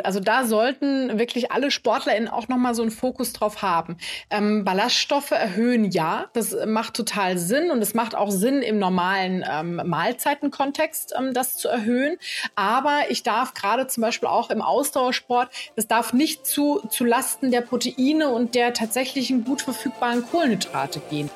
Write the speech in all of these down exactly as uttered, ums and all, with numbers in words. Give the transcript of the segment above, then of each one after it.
absolut. Also da sollten wirklich alle SportlerInnen auch noch mal so einen Fokus drauf haben. Ähm, Ballaststoffe erhöhen, ja, das macht total Sinn und es macht auch Sinn im normalen ähm, Mahlzeitenkontext, ähm, das zu erhöhen. Aber ich darf gerade zum Beispiel auch im Ausdauersport, das darf nicht zu, zu Lasten der Proteine und der tatsächlichen gut verfügbaren Kohlenhydrate gehen.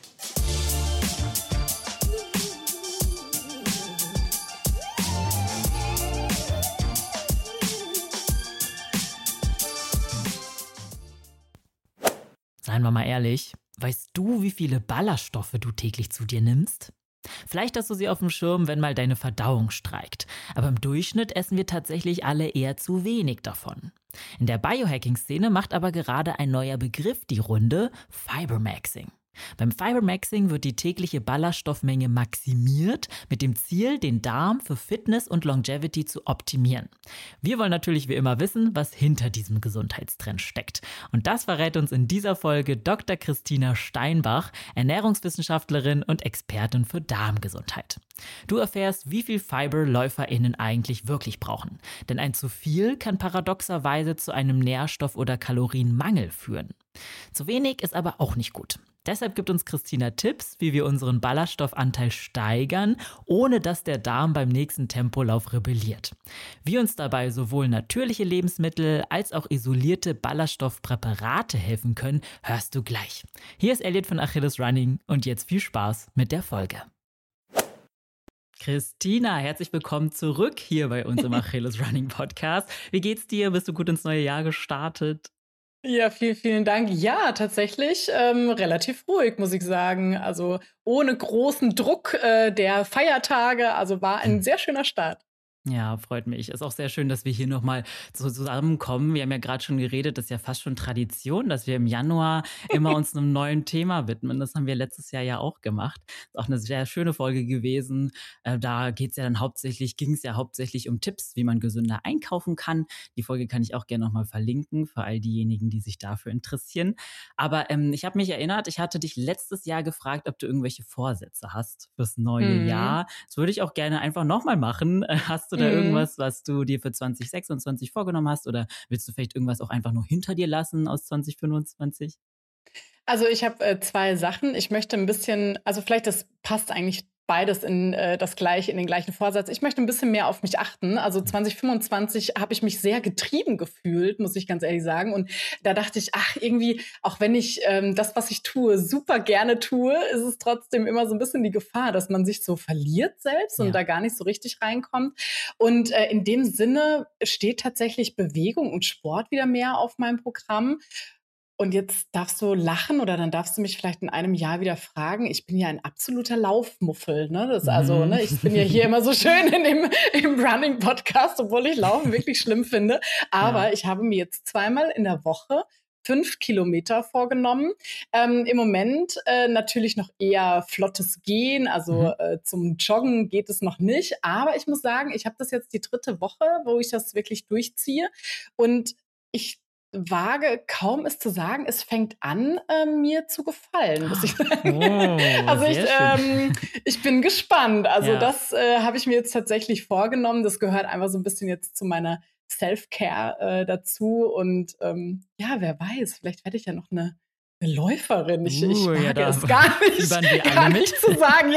Seien wir mal ehrlich, weißt du, wie viele Ballaststoffe du täglich zu dir nimmst? Vielleicht hast du sie auf dem Schirm, wenn mal deine Verdauung streikt. Aber im Durchschnitt essen wir tatsächlich alle eher zu wenig davon. In der Biohacking-Szene macht aber gerade ein neuer Begriff die Runde: Fibermaxing. Beim Fibermaxing wird die tägliche Ballaststoffmenge maximiert, mit dem Ziel, den Darm für Fitness und Longevity zu optimieren. Wir wollen natürlich wie immer wissen, was hinter diesem Gesundheitstrend steckt. Und das verrät uns in dieser Folge Doktor Christina Steinbach, Ernährungswissenschaftlerin und Expertin für Darmgesundheit. Du erfährst, wie viel Fiber LäuferInnen eigentlich wirklich brauchen. Denn ein zu viel kann paradoxerweise zu einem Nährstoff- oder Kalorienmangel führen. Zu wenig ist aber auch nicht gut. Deshalb gibt uns Christina Tipps, wie wir unseren Ballaststoffanteil steigern, ohne dass der Darm beim nächsten Tempolauf rebelliert. Wie uns dabei sowohl natürliche Lebensmittel als auch isolierte Ballaststoffpräparate helfen können, hörst du gleich. Hier ist Elliot von Achilles Running und jetzt viel Spaß mit der Folge. Christina, herzlich willkommen zurück hier bei uns im Achilles Running Podcast. Wie geht's dir? Bist du gut ins neue Jahr gestartet? Ja, vielen, vielen Dank. Ja, tatsächlich ähm, relativ ruhig, muss ich sagen. Also ohne großen Druck äh, der Feiertage. Also war ein sehr schöner Start. Ja, freut mich. Ist auch sehr schön, dass wir hier nochmal so zusammenkommen. Wir haben ja gerade schon geredet, das ist ja fast schon Tradition, dass wir im Januar immer uns einem neuen Thema widmen. Das haben wir letztes Jahr ja auch gemacht. Ist auch eine sehr schöne Folge gewesen. Äh, da geht's ja dann hauptsächlich, ging es ja hauptsächlich um Tipps, wie man gesünder einkaufen kann. Die Folge kann ich auch gerne nochmal verlinken für all diejenigen, die sich dafür interessieren. Aber ähm, ich habe mich erinnert, ich hatte dich letztes Jahr gefragt, ob du irgendwelche Vorsätze hast fürs neue Mhm. Jahr. Das würde ich auch gerne einfach nochmal machen. Hast du da Mhm. irgendwas, was du dir für zwanzig sechsundzwanzig vorgenommen hast? Oder willst du vielleicht irgendwas auch einfach nur hinter dir lassen aus zwanzig fünfundzwanzig? Also ich habe äh, zwei Sachen. Ich möchte ein bisschen, also vielleicht das passt eigentlich beides in äh, das gleiche, in den gleichen Vorsatz. Ich möchte ein bisschen mehr auf mich achten. Also zwanzig fünfundzwanzig habe ich mich sehr getrieben gefühlt, muss ich ganz ehrlich sagen. Und da dachte ich, ach, irgendwie, auch wenn ich ähm, das, was ich tue, super gerne tue, ist es trotzdem immer so ein bisschen die Gefahr, dass man sich so verliert selbst und Ja. da gar nicht so richtig reinkommt. Und äh, in dem Sinne steht tatsächlich Bewegung und Sport wieder mehr auf meinem Programm. Und jetzt darfst du lachen oder dann darfst du mich vielleicht in einem Jahr wieder fragen. Ich bin ja ein absoluter Laufmuffel. Ne? Das also, Mhm. ne, ich bin ja hier immer so schön in dem im Running-Podcast, obwohl ich Laufen wirklich schlimm finde. Aber Ja. ich habe mir jetzt zweimal in der Woche fünf Kilometer vorgenommen. Ähm, Im Moment äh, natürlich noch eher flottes Gehen, also Mhm. äh, zum Joggen geht es noch nicht. Aber ich muss sagen, ich habe das jetzt die dritte Woche, wo ich das wirklich durchziehe. Und ich wage kaum es zu sagen, es fängt an, äh, mir zu gefallen, muss ich sagen. Oh, Also ich, sehr schön. ähm, ich bin gespannt. Also Ja. das äh, habe ich mir jetzt tatsächlich vorgenommen. Das gehört einfach so ein bisschen jetzt zu meiner Self-Care äh, dazu. Und ähm, ja, wer weiß, vielleicht werde ich ja noch eine, eine Läuferin. Ich, ich Uh, ja, wage da es gar nicht, fiebern wir gar alle nicht mit. zu sagen.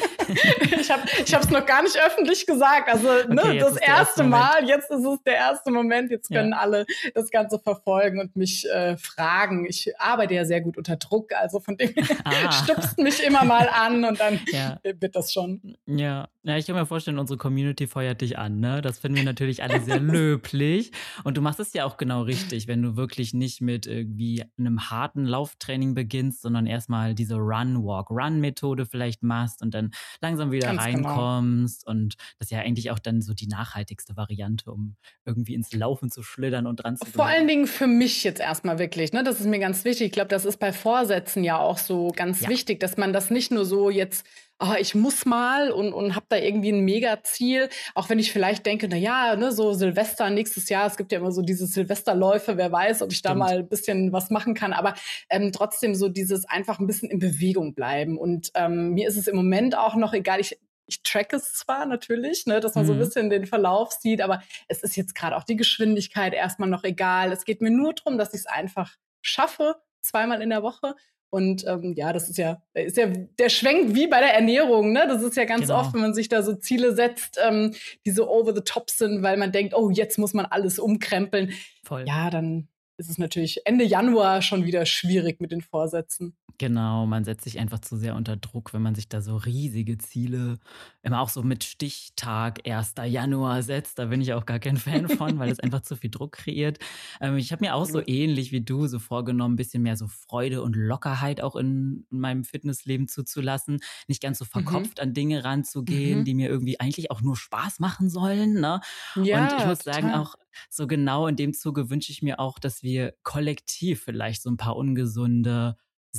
Ich habe ich es noch gar nicht öffentlich gesagt. Also ne, Okay, jetzt das ist der erste erste Moment. Mal, jetzt ist es der erste Moment. Jetzt können Ja. alle das Ganze verfolgen und mich äh, fragen. Ich arbeite ja sehr gut unter Druck, also von dem her Ah. stupst mich immer mal an und dann Ja. wird das schon. Ja. Ja, ich kann mir vorstellen, unsere Community feuert dich an, ne? Das finden wir natürlich alle sehr löblich. Und du machst es ja auch genau richtig, wenn du wirklich nicht mit irgendwie einem harten Lauftraining beginnst, sondern erstmal diese Run-Walk-Run-Methode vielleicht machst und dann langsam wieder Ganz genau. reinkommst. Und das ist ja eigentlich auch dann so die nachhaltigste Variante, um irgendwie ins Laufen zu schlittern und dran zu Vor bleiben. allen Dingen für mich jetzt erstmal wirklich, ne? Das ist mir ganz wichtig. Ich glaube, das ist bei Vorsätzen ja auch so ganz Ja. wichtig, dass man das nicht nur so jetzt, ah, ich muss mal und, und habe da irgendwie ein Mega-Ziel. Auch wenn ich vielleicht denke, na ja, ne, so Silvester nächstes Jahr, es gibt ja immer so diese Silvesterläufe, wer weiß, ob ich da Stimmt. mal ein bisschen was machen kann. Aber ähm, trotzdem so dieses einfach ein bisschen in Bewegung bleiben. Und ähm, mir ist es im Moment auch noch egal, ich ich track es zwar natürlich, ne, dass man so ein Mhm. bisschen den Verlauf sieht, aber es ist jetzt gerade auch die Geschwindigkeit erstmal noch egal. Es geht mir nur darum, dass ich es einfach schaffe, zweimal in der Woche. Und ähm, ja, das ist ja, ist ja, der schwenkt wie bei der Ernährung, ne? Das ist ja ganz oft, Genau, wenn man sich da so Ziele setzt, ähm, die so over the top sind, weil man denkt, oh, jetzt muss man alles umkrempeln. voll. Ja, dann ist es natürlich Ende Januar schon wieder schwierig mit den Vorsätzen. Genau, man setzt sich einfach zu sehr unter Druck, wenn man sich da so riesige Ziele immer auch so mit Stichtag erster Januar setzt. Da bin ich auch gar kein Fan von, weil es einfach zu viel Druck kreiert. Ähm, ich habe mir auch so Absolut. ähnlich wie du so vorgenommen, ein bisschen mehr so Freude und Lockerheit auch in meinem Fitnessleben zuzulassen. Nicht ganz so Mhm. verkopft an Dinge ranzugehen, Mhm. die mir irgendwie eigentlich auch nur Spaß machen sollen, ne? Und ich Ja, muss sagen, total. auch so genau in dem Zuge wünsche ich mir auch, dass wir kollektiv vielleicht so ein paar ungesunde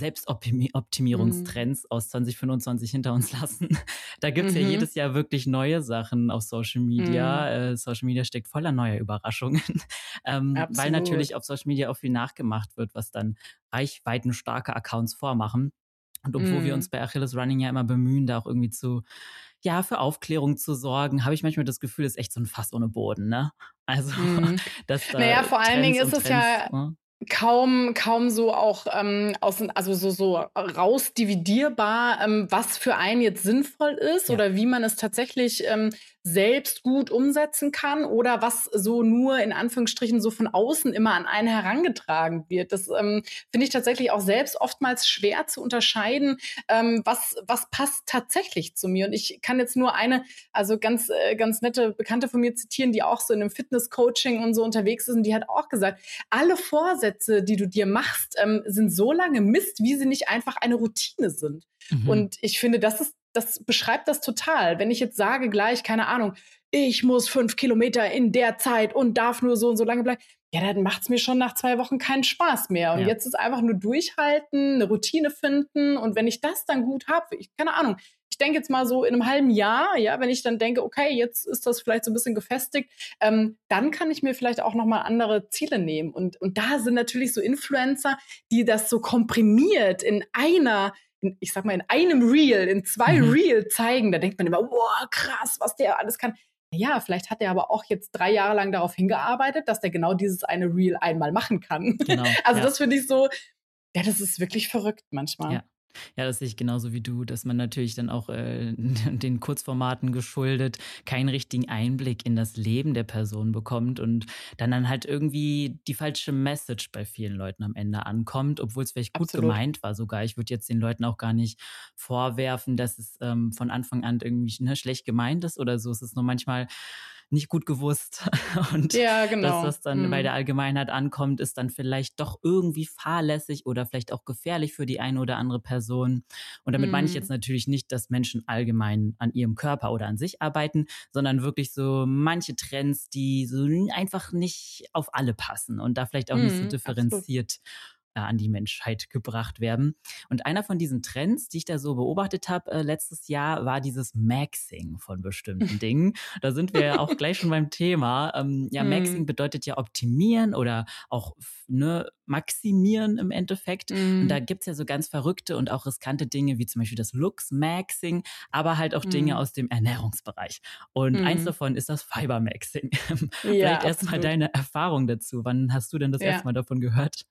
Mhm. Selbstoptimierungstrends aus zwanzig fünfundzwanzig hinter uns lassen. Da gibt's ja Mhm. jedes Jahr wirklich neue Sachen auf Social Mhm. Media. Äh, Social Media steckt voller neuer Überraschungen, ähm, weil Absolut. natürlich auf Social Media auch viel nachgemacht wird, was dann reichweitenstarke Accounts vormachen. Und obwohl wir uns Mhm. bei Achilles Running ja immer bemühen, da auch irgendwie zu, ja, für Aufklärung zu sorgen, habe ich manchmal das Gefühl, das ist echt so ein Fass ohne Boden, ne? Also, Mhm. dass Na da ja, vor allen Dingen Trends ist und es Trends, ja ne? kaum kaum so auch, ähm, aus also so so rausdividierbar, ähm, was für einen jetzt sinnvoll ist Ja. oder wie man es tatsächlich, ähm, selbst gut umsetzen kann oder was so nur in Anführungsstrichen so von außen immer an einen herangetragen wird. Das, ähm, finde ich tatsächlich auch selbst oftmals schwer zu unterscheiden, ähm, was was passt tatsächlich zu mir. Und ich kann jetzt nur eine also ganz äh, ganz nette Bekannte von mir zitieren, die auch so in 'nem Fitness-Coaching und so unterwegs ist und die hat auch gesagt: alle Vorsätze, die du dir machst, ähm, sind so lange Mist, wie sie nicht einfach eine Routine sind. Mhm. Und ich finde, das ist, das beschreibt das total. Wenn ich jetzt sage gleich, keine Ahnung, ich muss fünf Kilometer in der Zeit und darf nur so und so lange bleiben, ja, dann macht es mir schon nach zwei Wochen keinen Spaß mehr. Und Ja. jetzt ist einfach nur durchhalten, eine Routine finden. Und wenn ich das dann gut habe, ich, keine Ahnung, ich denke jetzt mal so in einem halben Jahr, ja, wenn ich dann denke, okay, jetzt ist das vielleicht so ein bisschen gefestigt, ähm, dann kann ich mir vielleicht auch noch mal andere Ziele nehmen. Und, und da sind natürlich so Influencer, die das so komprimiert in einer, in, ich sag mal, in einem Reel, in zwei Mhm. Reel zeigen. Da denkt man immer, wow, krass, was der alles kann. Ja, vielleicht hat er aber auch jetzt drei Jahre lang darauf hingearbeitet, dass der genau dieses eine Reel einmal machen kann. Genau, Also ja. das finde ich so, ja, das ist wirklich verrückt manchmal. Ja. Ja, das sehe ich genauso wie du, dass man natürlich dann auch, äh, den Kurzformaten geschuldet keinen richtigen Einblick in das Leben der Person bekommt und dann dann halt irgendwie die falsche Message bei vielen Leuten am Ende ankommt, obwohl es vielleicht gut Absolut. gemeint war sogar. Ich würde jetzt den Leuten auch gar nicht vorwerfen, dass es, ähm, von Anfang an irgendwie, ne, schlecht gemeint ist oder so. Es ist nur manchmal nicht gut gewusst und Ja, das, genau. was dann bei Mhm. der Allgemeinheit ankommt, ist dann vielleicht doch irgendwie fahrlässig oder vielleicht auch gefährlich für die eine oder andere Person. Und damit meine ich jetzt Mhm. natürlich nicht, dass Menschen allgemein an ihrem Körper oder an sich arbeiten, sondern wirklich so manche Trends, die so einfach nicht auf alle passen und da vielleicht auch nicht so Mhm. Absolut. differenziert äh, an die Menschheit gebracht werden. Und einer von diesen Trends, die ich da so beobachtet habe äh, letztes Jahr, war dieses Maxing von bestimmten Dingen. Da sind wir ja auch gleich schon beim Thema. Ähm, ja, Maxing Mhm. bedeutet ja optimieren oder auch ne, maximieren im Endeffekt. Und da Mhm. gibt's ja so ganz verrückte und auch riskante Dinge, wie zum Beispiel das Looks-Maxing, aber halt auch Dinge Mhm. aus dem Ernährungsbereich. Und eins Mhm. davon ist das Fiber-Maxing. Ja, Vielleicht erstmal absolut. deine Erfahrung dazu. Wann hast du denn das erste Ja. Mal davon gehört?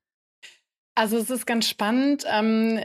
Also, es ist ganz spannend. Ähm,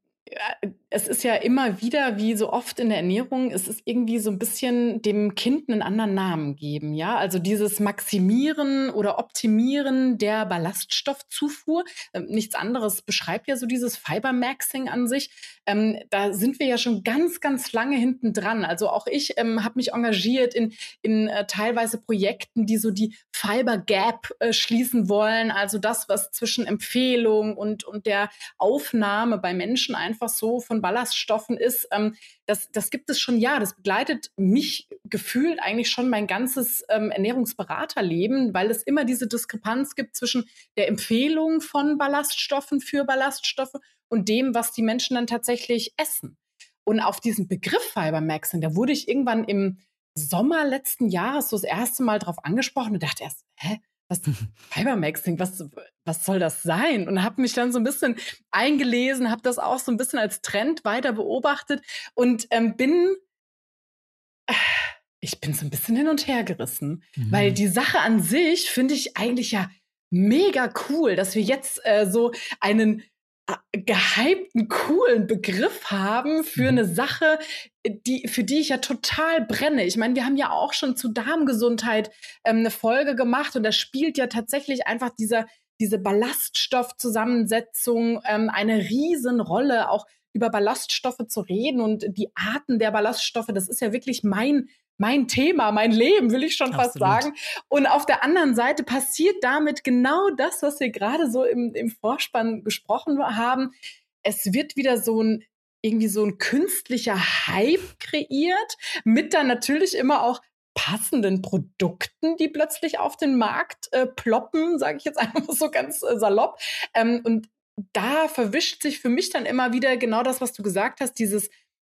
ja, es ist ja immer wieder, wie so oft in der Ernährung, es ist irgendwie so ein bisschen dem Kind einen anderen Namen geben, ja? Also, dieses Maximieren oder Optimieren der Ballaststoffzufuhr, ähm, nichts anderes beschreibt ja so dieses Fiber-Maxing an sich. Ähm, da sind wir ja schon ganz, ganz lange hinten dran. Also, auch ich, ähm, habe mich engagiert in in, äh, teilweise Projekten, die so die Fiber Gap, äh, schließen wollen, also das, was zwischen Empfehlung und und der Aufnahme bei Menschen einfach so von Ballaststoffen ist, ähm, das, das gibt es schon, ja, das begleitet mich gefühlt eigentlich schon mein ganzes ähm, Ernährungsberaterleben, weil es immer diese Diskrepanz gibt zwischen der Empfehlung von Ballaststoffen für Ballaststoffe und dem, was die Menschen dann tatsächlich essen. Und auf diesen Begriff Fibermaxing, da wurde ich irgendwann im Sommer letzten Jahres so das erste Mal drauf angesprochen und dachte erst, hä, was Fibermaxing, was was soll das sein? Und habe mich dann so ein bisschen eingelesen, habe das auch so ein bisschen als Trend weiter beobachtet und, ähm, bin Ich bin so ein bisschen hin und her gerissen, weil Mhm. die Sache an sich finde ich eigentlich ja mega cool, dass wir jetzt, äh, so einen, a gehypten, coolen Begriff haben für Mhm. eine Sache, äh, die für die ich ja total brenne. Ich meine, wir haben ja auch schon zu Darmgesundheit, ähm, 'ne Folge gemacht und da spielt ja tatsächlich einfach dieser diese Ballaststoffzusammensetzung, ähm, eine Riesenrolle, auch über Ballaststoffe zu reden und die Arten der Ballaststoffe. Das ist ja wirklich mein mein Thema, mein Leben, will ich schon fast Absolut. sagen. Und auf der anderen Seite passiert damit genau das, was wir gerade so im, im Vorspann gesprochen haben. Es wird wieder so ein irgendwie so ein künstlicher Hype kreiert, mit dann natürlich immer auch passenden Produkten, die plötzlich auf den Markt äh, ploppen, sage ich jetzt einfach so ganz äh, salopp. Ähm, und da verwischt sich für mich dann immer wieder genau das, was du gesagt hast, dieses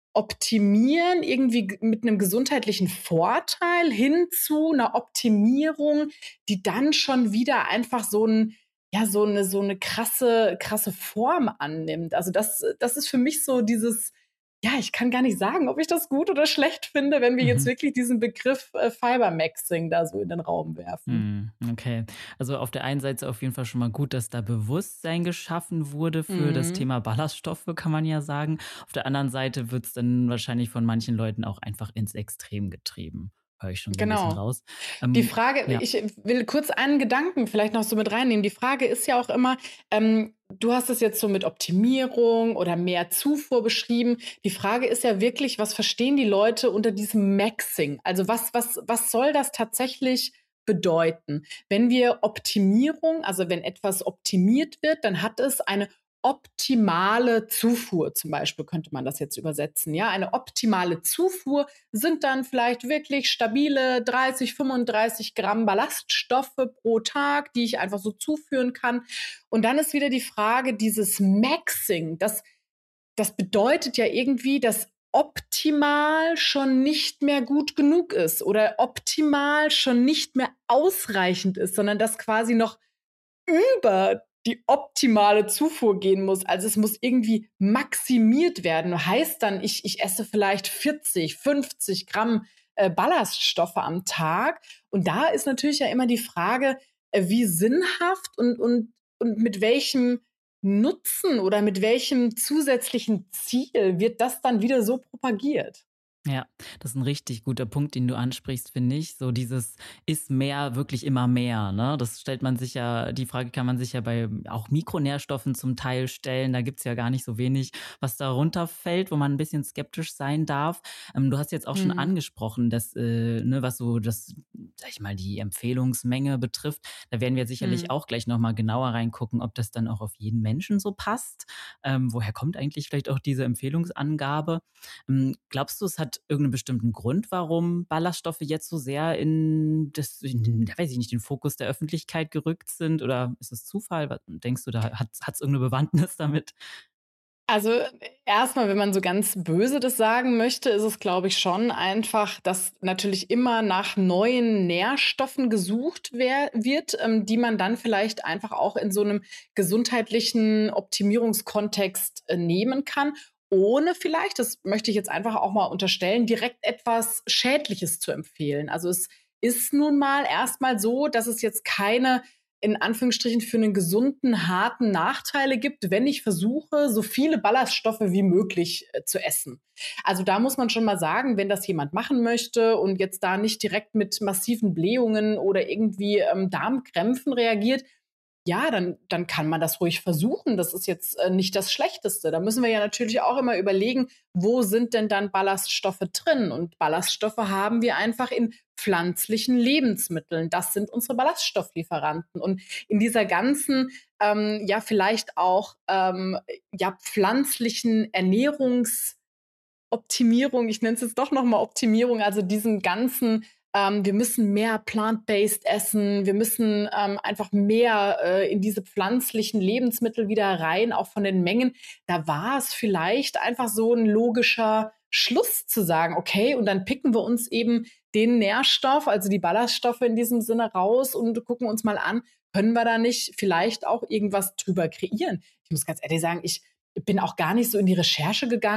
Optimieren irgendwie g mit 'nem gesundheitlichen Vorteil hin zu 'ner Optimierung, die dann schon wieder einfach so 'n ja, so 'ne so 'ne krasse krasse Form annimmt. Also, das das ist für mich so dieses ja, ich kann gar nicht sagen, ob ich das gut oder schlecht finde, wenn wir jetzt Mhm. wirklich diesen Begriff, äh, Fibermaxing da so in den Raum werfen. Mhm, okay. Also auf der einen Seite auf jeden Fall schon mal gut, dass da Bewusstsein geschaffen wurde für das Mhm. Thema Ballaststoffe, kann man ja sagen. Auf der anderen Seite wird es dann wahrscheinlich von manchen Leuten auch einfach ins Extrem getrieben. Höre ich schon so ein bisschen Genau. raus. Die Ähm, Frage ja. ich will kurz einen Gedanken vielleicht noch so mit reinnehmen. Die Frage ist ja auch immer, ähm, du hast es jetzt so mit Optimierung oder mehr Zufuhr beschrieben. Die Frage ist ja wirklich, was verstehen die Leute unter diesem Maxing? Also, was was was soll das tatsächlich bedeuten? Wenn wir Optimierung also, wenn etwas optimiert wird, dann hat es eine optimale Zufuhr, zum Beispiel könnte man das jetzt übersetzen, ja? Eine optimale Zufuhr sind dann vielleicht wirklich stabile dreißig, fünfunddreißig Gramm Ballaststoffe pro Tag, die ich einfach so zuführen kann. Und dann ist wieder die Frage, dieses Maxing, das, das bedeutet ja irgendwie, dass optimal schon nicht mehr gut genug ist oder optimal schon nicht mehr ausreichend ist, sondern dass quasi noch über die optimale Zufuhr gehen muss. Also, es muss irgendwie maximiert werden. Heißt dann, ich ich esse vielleicht vierzig, fünfzig Gramm, äh, Ballaststoffe am Tag. Und da ist natürlich ja immer die Frage, äh, wie sinnhaft und und und mit welchem Nutzen oder mit welchem zusätzlichen Ziel wird das dann wieder so propagiert? Ja, das ist ein richtig guter Punkt, den du ansprichst, finde ich. So dieses ist mehr wirklich immer mehr, ne? Das stellt man sich ja die Frage kann man sich ja bei auch Mikronährstoffen zum Teil stellen. Da gibt's ja gar nicht so wenig, was darunter fällt, wo man ein bisschen skeptisch sein darf. Ähm, du hast jetzt auch schon Mhm. angesprochen, dass, äh, ne, was so das, sage ich mal, die Empfehlungsmenge betrifft. Da werden wir sicherlich Mhm. auch gleich noch mal genauer reingucken, ob das dann auch auf jeden Menschen so passt. Ähm, woher kommt eigentlich vielleicht auch diese Empfehlungsangabe? Hm, glaubst du, es hat irgendeinen bestimmten Grund, warum Ballaststoffe jetzt so sehr in das in den ja, weiß ich nicht, den Fokus der Öffentlichkeit gerückt sind oder ist es Zufall? Wa denkst du, da hat hat's irgend 'ne Bewandtnis damit? Also, erstmal, wenn man so ganz böse das sagen möchte, ist es, glaube ich, schon einfach, dass natürlich immer nach neuen Nährstoffen gesucht wer wird, ähm, die man dann vielleicht einfach auch in so einem gesundheitlichen Optimierungskontext, äh, nehmen kann, ohne vielleicht, das möchte ich jetzt einfach auch mal unterstellen, direkt etwas Schädliches zu empfehlen. Also, es ist nun mal erstmal so, dass es jetzt keine in Anführungsstrichen für einen gesunden, harten Nachteile gibt, wenn ich versuche, so viele Ballaststoffe wie möglich, äh, zu essen. Also, da muss man schon mal sagen, wenn das jemand machen möchte und jetzt da nicht direkt mit massiven Blähungen oder irgendwie, ähm, Darmkrämpfen reagiert, ja, dann dann kann man das ruhig versuchen. Das ist jetzt, äh, nicht das Schlechteste. Da müssen wir ja natürlich auch immer überlegen, wo sind denn dann Ballaststoffe drin? Und Ballaststoffe haben wir einfach in pflanzlichen Lebensmitteln. Das sind unsere Ballaststofflieferanten. Und in dieser ganzen, ähm, ja, vielleicht auch, ähm, ja, pflanzlichen Ernährungs Optimierung, ich nenne es jetzt doch noch mal Optimierung, also diesen ganzen, ähm, wir müssen mehr plant-based essen, wir müssen, ähm, einfach mehr, äh, in diese pflanzlichen Lebensmittel wieder rein, auch von den Mengen. Da war es vielleicht einfach so ein logischer Schluss zu sagen: „Okay, und dann picken wir uns eben den Nährstoff, also die Ballaststoffe in diesem Sinne raus und gucken uns mal an, können wir da nicht vielleicht auch irgendwas drüber kreieren?“ Ich muss ganz ehrlich sagen, ich bin auch gar nicht so in die Recherche gegangen,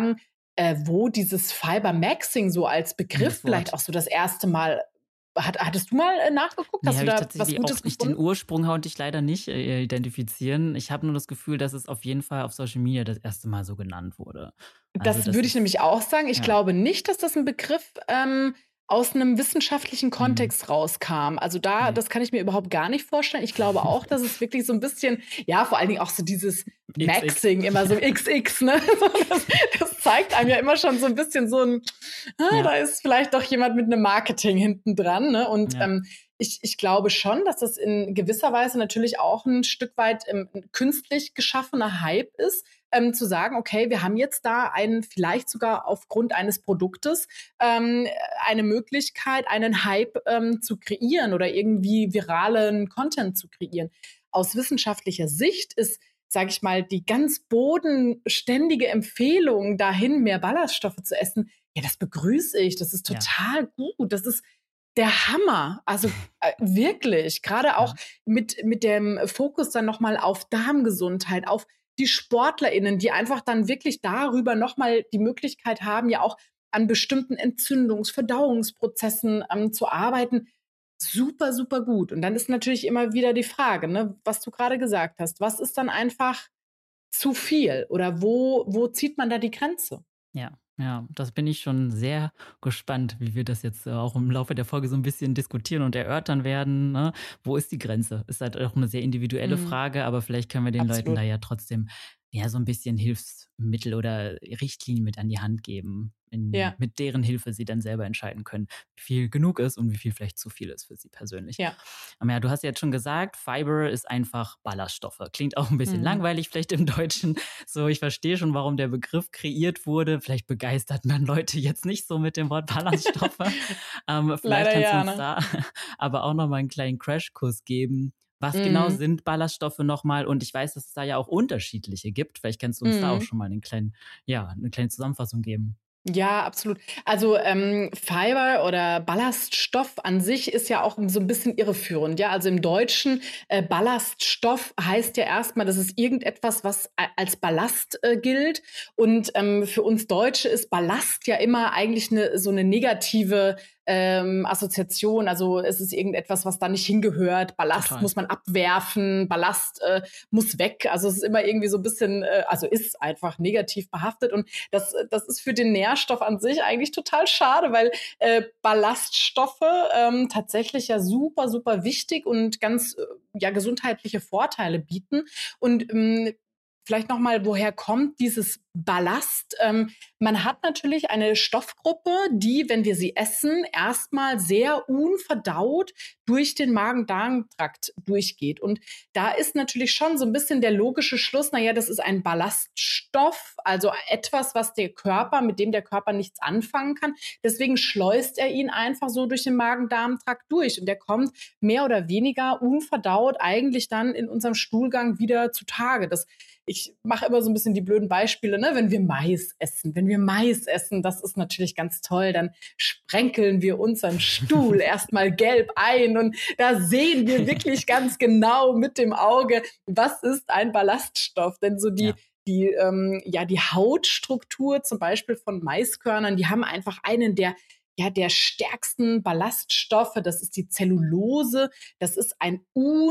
äh, wo dieses Fiber-Maxing so als Begriff vielleicht auch so das erste Mal, hat, hattest du mal äh, nachgeguckt? Nee, Hast du habe ich da was tatsächlich Gutes auch nicht. Den gefunden? Ursprung konnte ich leider nicht äh, identifizieren. Ich habe nur das Gefühl, dass es auf jeden Fall auf Social Media das erste Mal so genannt wurde. Also Das das würde ich ist, nämlich auch sagen. Ich ja. glaube nicht, dass das 'n Begriff, ähm, aus 'nem wissenschaftlichen Mhm. Kontext rauskam. Also, da Ne. das kann ich mir überhaupt gar nicht vorstellen. Ich glaube auch, dass es wirklich so 'n bisschen, ja, vor allen Dingen auch so dieses X X. Maxing, immer so X X, ne? So, das das zeigt einem ja immer schon so 'n bisschen so 'n, ah, da Ja, ist vielleicht doch jemand mit 'nem Marketing hinten dran, ne? Und, ja, ähm, ich ich glaube schon, dass das in gewisser Weise natürlich auch 'n Stück weit, ähm, 'n künstlich geschaffener Hype ist, ähm, zu sagen: „Okay, wir haben jetzt da einen, vielleicht sogar aufgrund eines Produktes, ähm, eine Möglichkeit, einen Hype, ähm, zu kreieren oder irgendwie viralen Content zu kreieren." Aus wissenschaftlicher Sicht ist, sage ich mal, die ganz bodenständige Empfehlung dahin, mehr Ballaststoffe zu essen, ja, das begrüße ich. Das ist ja, total gut. Das ist der Hammer. Also, äh, wirklich. Gerade auch ja. mit mit dem Fokus dann noch mal auf Darmgesundheit, auf die SportlerInnen, die einfach dann wirklich darüber noch mal die Möglichkeit haben, ja auch an bestimmten Entzündungs-, Verdauungsprozessen, ähm, zu arbeiten. Super, super gut. Und dann ist natürlich immer wieder die Frage, ne, was du gerade gesagt hast. Was ist dann einfach zu viel oder wo wo zieht man da die Grenze? Ja, ja, das bin ich schon sehr gespannt, wie wir das jetzt äh, auch im Laufe der Folge so ein bisschen diskutieren und erörtern werden, ne? Wo ist die Grenze? Ist halt auch eine sehr individuelle Mhm, Frage, aber vielleicht können wir den Leuten da absolut. ja trotzdem, ja, so ein bisschen Hilfsmittel oder Richtlinien mit an die Hand geben, in Ja, mit deren Hilfe sie dann selber entscheiden können, wie viel genug ist und wie viel vielleicht zu viel ist für sie persönlich. ja. Aber ja, du hast ja jetzt schon gesagt, Fiber ist einfach Ballaststoffe. Klingt auch ein bisschen Mhm. langweilig vielleicht im Deutschen. So, ich verstehe schon, warum der Begriff kreiert wurde. Vielleicht begeistert man Leute jetzt nicht so mit dem Wort Ballaststoffe. Ähm, vielleicht Leider kannst du ja, uns ne? da aber auch noch mal einen kleinen Crashkurs geben. Was genau Mhm. sind Ballaststoffe noch mal? Und ich weiß, dass es da ja auch unterschiedliche gibt. Vielleicht kannst du uns da auch Mhm. schon mal 'nen kleinen ja, 'ne kleine Zusammenfassung geben. Ja, absolut. Also, ähm, Fiber oder Ballaststoff an sich ist ja auch so ein bisschen irreführend, ja? Also, im Deutschen, äh, Ballaststoff heißt ja erstmal, das ist irgendetwas, was a als Ballast, äh, gilt. Und, ähm, für uns Deutsche ist Ballast ja immer eigentlich 'ne so eine negative, ähm, Assoziation. Also, es ist irgendetwas, was da nicht hingehört. Ballast Total. muss man abwerfen, Ballast, äh, muss weg. Also, es ist immer irgendwie so ein bisschen, äh also, ist einfach negativ behaftet. Und das, das ist für den Nährstoff an sich eigentlich total schade, weil äh, Ballaststoffe ähm, tatsächlich ja super, super wichtig und ganz äh, ja, gesundheitliche Vorteile bieten. Und ähm, vielleicht noch mal, woher kommt dieses Ballast? Ähm, man hat natürlich eine Stoffgruppe, die, wenn wir sie essen, erstmal sehr unverdaut durch den Magen-Darm-Trakt durchgeht. Und da ist natürlich schon so ein bisschen der logische Schluss, na ja, das ist ein Ballaststoff, also etwas, was der Körper, mit dem der Körper nichts anfangen kann. Deswegen schleust er ihn einfach so durch den Magen-Darm-Trakt durch und der kommt mehr oder weniger unverdaut eigentlich dann in unserem Stuhlgang wieder zutage. Das Ich mache immer so ein bisschen die blöden Beispiele, ne? Wenn wir Mais essen, wenn wir Mais essen, das ist natürlich ganz toll, dann sprenkeln wir unseren Stuhl erstmal gelb ein und da sehen wir wirklich ganz genau mit dem Auge, was ist ein Ballaststoff. Denn so die Ja, die, ähm, ja, die Hautstruktur zum Beispiel von Maiskörnern, die haben einfach einen der, ja, der stärksten Ballaststoffe. Das ist die Zellulose. Das ist ein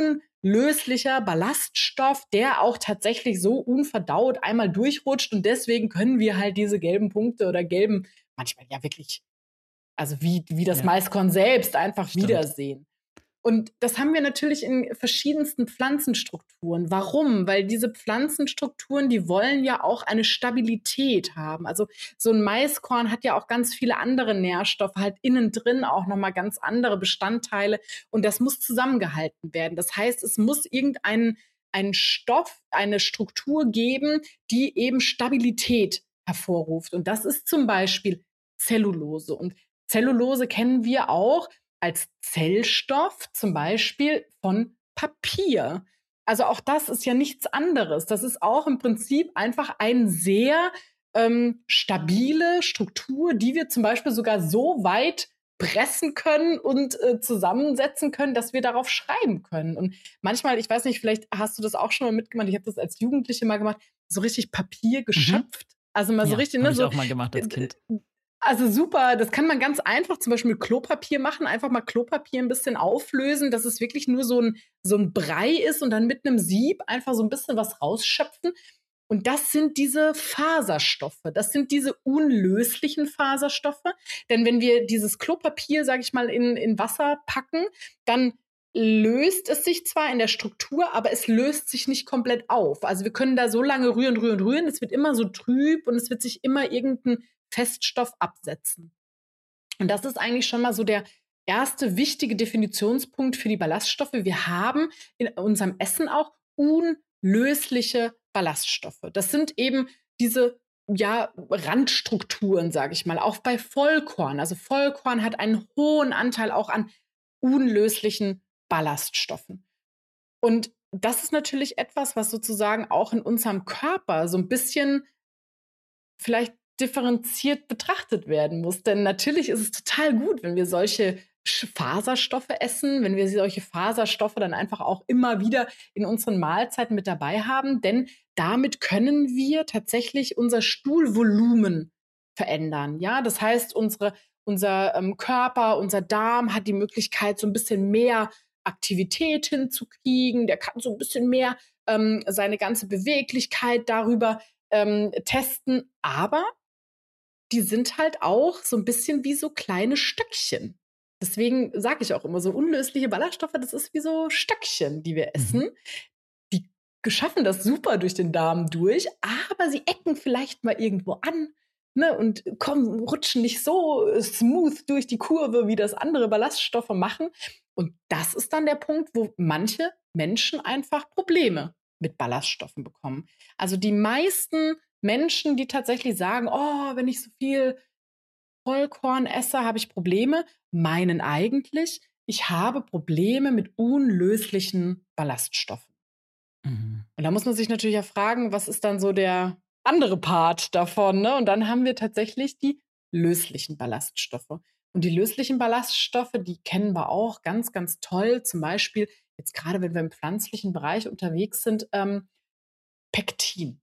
unlöslicher Ballaststoff, der auch tatsächlich so unverdaut einmal durchrutscht. Und deswegen können wir halt diese gelben Punkte oder gelben, manchmal ja wirklich, also wie, wie das ja, Maiskorn selbst einfach stimmt. wiedersehen. Und das haben wir natürlich in verschiedensten Pflanzenstrukturen. Warum? Weil diese Pflanzenstrukturen, die wollen ja auch eine Stabilität haben. Also so ein Maiskorn hat ja auch ganz viele andere Nährstoffe, halt innen drin auch noch mal ganz andere Bestandteile und das muss zusammengehalten werden. Das heißt, es muss irgendeinen einen Stoff, eine Struktur geben, die eben Stabilität hervorruft. Und das ist zum Beispiel Zellulose. Und Zellulose kennen wir auch als Zellstoff, zum Beispiel von Papier. Also auch das ist ja nichts anderes. Das ist auch im Prinzip einfach eine sehr ähm, stabile Struktur, die wir zum Beispiel sogar so weit pressen können und äh, zusammensetzen können, dass wir darauf schreiben können. Und manchmal, ich weiß nicht, vielleicht hast du das auch schon mal mitgemacht, ich habe das als Jugendliche mal gemacht, so richtig Papier Mhm. geschöpft. Also mal so Ja, richtig, habe ne, ich so, auch mal gemacht als äh, Kind. also super, das kann man ganz einfach zum Beispiel mit Klopapier machen. Einfach mal Klopapier ein bisschen auflösen, dass es wirklich nur so ein so ein Brei ist und dann mit einem Sieb einfach so ein bisschen was rausschöpfen. Und das sind diese Faserstoffe. Das sind diese unlöslichen Faserstoffe. Denn wenn wir dieses Klopapier, sage ich mal, in in Wasser packen, dann löst es sich zwar in der Struktur, aber es löst sich nicht komplett auf. Also, wir können da so lange rühren, rühren, rühren. Es wird immer so trüb und es wird sich immer irgendein Feststoff absetzen. Und das ist eigentlich schon mal so der erste wichtige Definitionspunkt für die Ballaststoffe. Wir haben in unserem Essen auch unlösliche Ballaststoffe. Das sind eben diese, ja, Randstrukturen, sage ich mal, auch bei Vollkorn. Also Vollkorn hat einen hohen Anteil auch an unlöslichen Ballaststoffen. Und das ist natürlich etwas, was sozusagen auch in unserem Körper so ein bisschen vielleicht differenziert betrachtet werden muss. Denn natürlich ist es total gut, wenn wir solche Sch Faserstoffe essen, wenn wir solche Faserstoffe dann einfach auch immer wieder in unseren Mahlzeiten mit dabei haben, denn damit können wir tatsächlich unser Stuhlvolumen verändern. Ja, das heißt, unsere unser, ähm, Körper, unser Darm hat die Möglichkeit, so ein bisschen mehr Aktivität hinzukriegen. Der kann so ein bisschen mehr, ähm, seine ganze Beweglichkeit darüber, ähm, testen, aber die sind halt auch so ein bisschen wie so kleine Stöckchen. Deswegen sage ich auch immer so, unlösliche Ballaststoffe, das ist wie so Stöckchen, die wir Mhm. essen. Die schaffen das super durch den Darm durch, aber sie ecken vielleicht mal irgendwo an, ne, und kommen rutschen nicht so smooth durch die Kurve, wie das andere Ballaststoffe machen. Und das ist dann der Punkt, wo manche Menschen einfach Probleme mit Ballaststoffen bekommen. Also, die meisten Menschen, die tatsächlich sagen: „Oh, wenn ich so viel Vollkorn esse, habe ich Probleme“, meinen eigentlich, ich habe Probleme mit unlöslichen Ballaststoffen. Mhm. Und da muss man sich natürlich ja fragen, was ist dann so der andere Part davon, ne? Und dann haben wir tatsächlich die löslichen Ballaststoffe. Und die löslichen Ballaststoffe, die kennen wir auch ganz, ganz toll. Zum Beispiel jetzt gerade, wenn wir im pflanzlichen Bereich unterwegs sind, ähm, Pektin.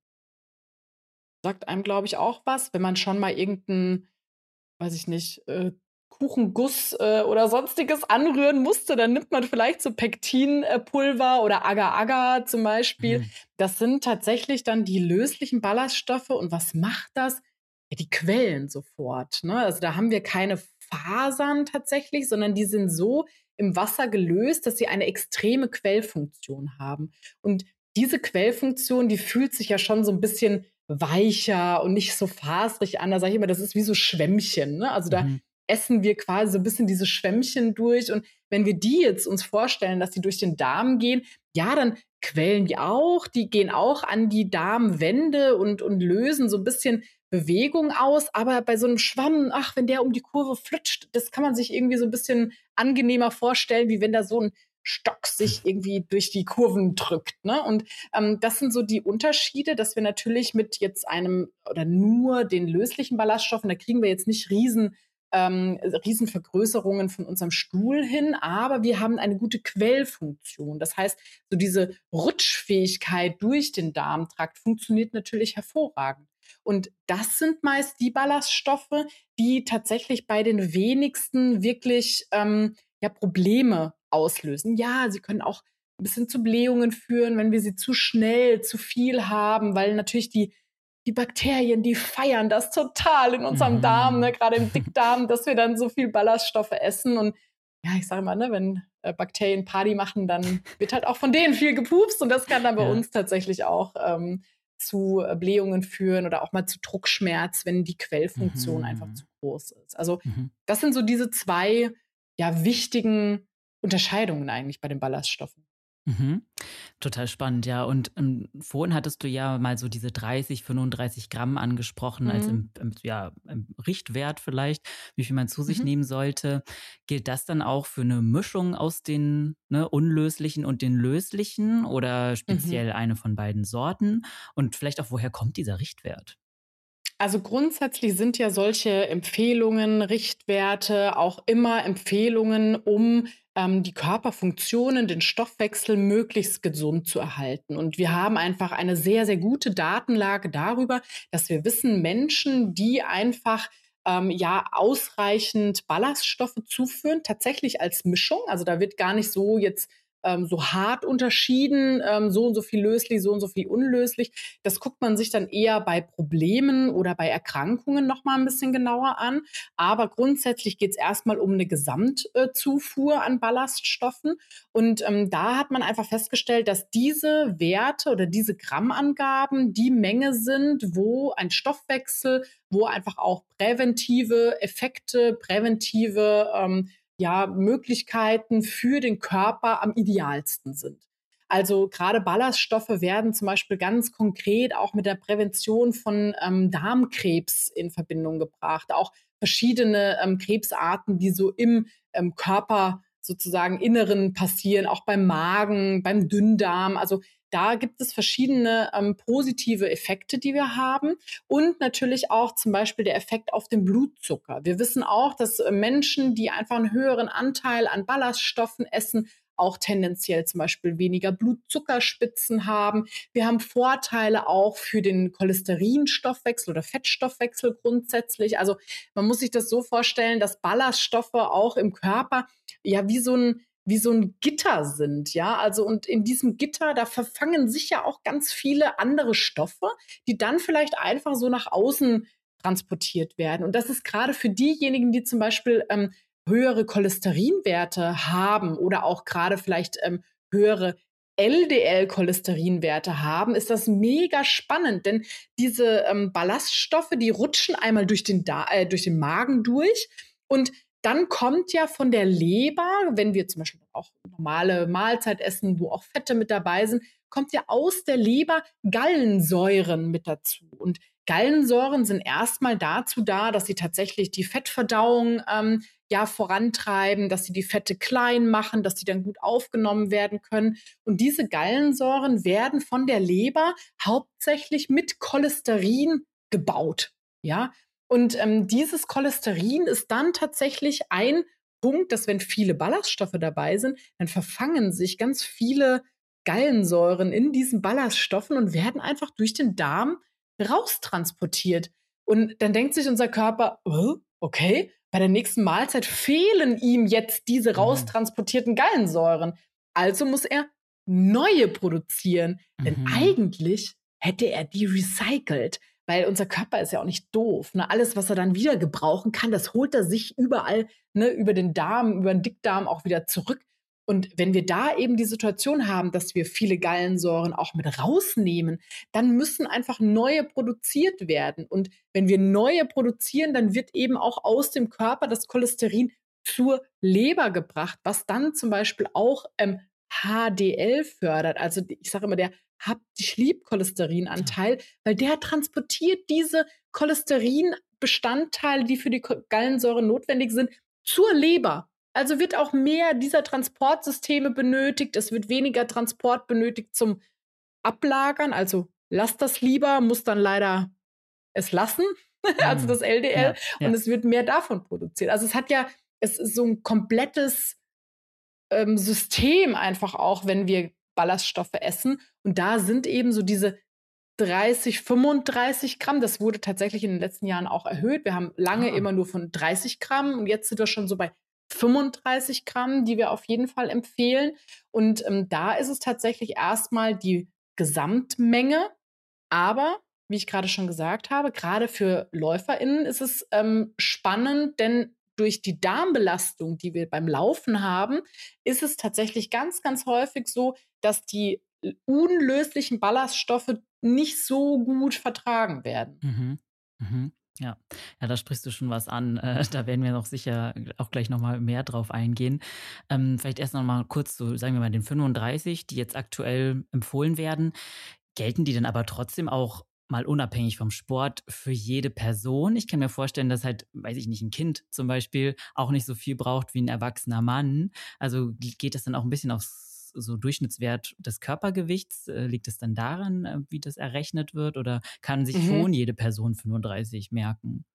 Sagt einem, glaube ich, auch was, wenn man schon mal irgend weiß ich nicht, äh, Kuchenguss, äh, oder Sonstiges anrühren musste, dann nimmt man vielleicht so Pektinpulver äh, Pulver oder Agar-Agar zum Beispiel. Mhm. Das sind tatsächlich dann die löslichen Ballaststoffe. Und was macht das? Ja, die quellen sofort, ne? Also, da haben wir keine Fasern tatsächlich, sondern die sind so im Wasser gelöst, dass sie eine extreme Quellfunktion haben. Und diese Quellfunktion, die fühlt sich ja schon so ein bisschen weicher und nicht so faserig an. Da sage ich immer, das ist wie so Schwämmchen, ne? Also, da Mhm. essen wir quasi so ein bisschen diese Schwämmchen durch. Und wenn wir die jetzt uns vorstellen, dass die durch den Darm gehen, ja, dann quellen die auch. Die gehen auch an die Darmwände und und lösen so ein bisschen Bewegung aus. Aber bei so einem Schwamm, ach, wenn der um die Kurve flutscht, das kann man sich irgendwie so ein bisschen angenehmer vorstellen, wie wenn da so ein Stock sich irgendwie durch die Kurven drückt, ne? Und ähm, das sind so die Unterschiede, dass wir natürlich mit jetzt einem oder nur den löslichen Ballaststoffen, da kriegen wir jetzt nicht riesen ähm, Riesenvergrößerungen von unserem Stuhl hin, aber wir haben eine gute Quellfunktion. Das heißt, so diese Rutschfähigkeit durch den Darmtrakt funktioniert natürlich hervorragend. Und das sind meist die Ballaststoffe, die tatsächlich bei den wenigsten wirklich ähm, ja, Probleme auslösen. Ja, sie können auch ein bisschen zu Blähungen führen, wenn wir sie zu schnell, zu viel haben, weil natürlich die die Bakterien, die feiern das total in unserem Darm, ne, Mhm. grade im Dickdarm, dass wir dann so viel Ballaststoffe essen. Und ja, ich sage mal, ne, wenn, äh, Bakterien Party machen, dann wird halt auch von denen viel gepupst und das kann dann bei Ja. uns tatsächlich auch, ähm, zu, äh, Blähungen führen oder auch mal zu Druckschmerz, wenn die Quellfunktion einfach Mhm. zu groß ist. Also, Mhm. das sind so diese zwei ja, wichtigen Unterscheidungen eigentlich bei den Ballaststoffen. Mhm. Total spannend, ja. Und, ähm, vorhin hattest du ja mal so diese dreißig, fünfunddreißig Gramm angesprochen als Mhm. im im ja, im Richtwert vielleicht, wie viel man zu sich Mhm. nehmen sollte. Gilt das dann auch für eine Mischung aus den, ne, unlöslichen und den löslichen oder Mhm. speziell eine von beiden Sorten? Und vielleicht auch, woher kommt dieser Richtwert? Also grundsätzlich sind ja solche Empfehlungen, Richtwerte auch immer Empfehlungen, um ähm, die Körperfunktionen, den Stoffwechsel möglichst gesund zu erhalten. Und wir haben einfach eine sehr, sehr gute Datenlage darüber, dass wir wissen, Menschen, die einfach ähm, ja ausreichend Ballaststoffe zuführen, tatsächlich als Mischung. Also da wird gar nicht so jetzt ähm, so hart unterschieden, ähm, so und so viel löslich, so und so viel unlöslich. Das guckt man sich dann eher bei Problemen oder bei Erkrankungen noch mal ein bisschen genauer an. Aber grundsätzlich geht es erstmal um eine Gesamtzufuhr an Ballaststoffen. Und ähm, da hat man einfach festgestellt, dass diese Werte oder diese Grammangaben die Menge sind, wo ein Stoffwechsel, wo einfach auch präventive Effekte, präventive ähm, ja, Möglichkeiten für den Körper am idealsten sind. Also gerade Ballaststoffe werden zum Beispiel ganz konkret auch mit der Prävention von ähm, Darmkrebs in Verbindung gebracht. Auch verschiedene ähm, Krebsarten, die so im ähm, Körper sozusagen Inneren passieren, auch beim Magen, beim Dünndarm. Also da gibt es verschiedene ähm, positive Effekte, die wir haben. Und natürlich auch zum Beispiel der Effekt auf den Blutzucker. Wir wissen auch, dass äh, Menschen, die einfach einen höheren Anteil an Ballaststoffen essen, auch tendenziell zum Beispiel weniger Blutzuckerspitzen haben. Wir haben Vorteile auch für den Cholesterinstoffwechsel oder Fettstoffwechsel grundsätzlich. Also man muss sich das so vorstellen, dass Ballaststoffe auch im Körper ja wie so ein wie so ein Gitter sind, ja. Also und in diesem Gitter, da verfangen sich ja auch ganz viele andere Stoffe, die dann vielleicht einfach so nach außen transportiert werden. Und das ist gerade für diejenigen, die zum Beispiel ähm, höhere Cholesterinwerte haben oder auch gerade vielleicht ähm, höhere L D L-Cholesterinwerte haben, ist das mega spannend, denn diese ähm, Ballaststoffe, die rutschen einmal durch den, da äh, durch den Magen durch und dann kommt ja von der Leber, wenn wir zum Beispiel auch normale Mahlzeit essen, wo auch Fette mit dabei sind, kommt ja aus der Leber Gallensäuren mit dazu. Und Gallensäuren sind erstmal dazu da, dass sie tatsächlich die Fettverdauung ähm, ja vorantreiben, dass sie die Fette klein machen, dass sie dann gut aufgenommen werden können. Und diese Gallensäuren werden von der Leber hauptsächlich mit Cholesterin gebaut. Ja, und ähm, dieses Cholesterin ist dann tatsächlich ein Punkt, dass wenn viele Ballaststoffe dabei sind, dann verfangen sich ganz viele Gallensäuren in diesen Ballaststoffen und werden einfach durch den Darm raustransportiert. Und dann denkt sich unser Körper, äh, okay, bei der nächsten Mahlzeit fehlen ihm jetzt diese Mhm. raustransportierten Gallensäuren. Also muss er neue produzieren. Denn Mhm. eigentlich hätte er die recycelt. Weil unser Körper ist ja auch nicht doof. Ne? Alles, was er dann wieder gebrauchen kann, das holt er sich überall, ne, über den Darm, über den Dickdarm auch wieder zurück. Und wenn wir da eben die Situation haben, dass wir viele Gallensäuren auch mit rausnehmen, dann müssen einfach neue produziert werden. Und wenn wir neue produzieren, dann wird eben auch aus dem Körper das Cholesterin zur Leber gebracht, was dann zum Beispiel auch ähm, H D L fördert. Also ich sage immer, der hab dich lieb Ja. Cholesterinanteil, weil der transportiert diese Cholesterinbestandteile, die für die Ko- Gallensäure notwendig sind, zur Leber. Also wird auch mehr dieser Transportsysteme benötigt. Es wird weniger Transport benötigt zum Ablagern. Also lasst das lieber, muss dann leider es lassen, also Mhm. das L D L. Ja, Und ja. es wird mehr davon produziert. Also es hat ja, es ist so ein komplettes ähm, System einfach auch, wenn wir Ballaststoffe essen. Und da sind eben so diese dreißig, fünfunddreißig Gramm. Das wurde tatsächlich in den letzten Jahren auch erhöht. Wir haben lange Ah. immer nur von dreißig Gramm und jetzt sind wir schon so bei fünfunddreißig Gramm, die wir auf jeden Fall empfehlen. Und ähm, da ist es tatsächlich erstmal die Gesamtmenge. Aber, wie ich gerade schon gesagt habe, gerade für LäuferInnen ist es ähm, spannend, denn durch die Darmbelastung, die wir beim Laufen haben, ist es tatsächlich ganz, ganz häufig so, dass die unlöslichen Ballaststoffe nicht so gut vertragen werden. Mhm. Mhm. Ja. Ja, da sprichst du schon was an. Äh, da werden wir noch sicher auch gleich noch mal mehr drauf eingehen. Ähm, vielleicht erst noch mal kurz zu, sagen wir mal, den fünfunddreißig, die jetzt aktuell empfohlen werden. Gelten die denn aber trotzdem auch mal unabhängig vom Sport für jede Person? Ich kann mir vorstellen, dass halt, weiß ich nicht, ein Kind zum Beispiel auch nicht so viel braucht wie ein erwachsener Mann. Also geht das dann auch ein bisschen aufs so Durchschnittswert des Körpergewichts? Äh, liegt es dann daran, äh, wie das errechnet wird? Oder kann sich Mhm. schon jede Person fünfunddreißig merken?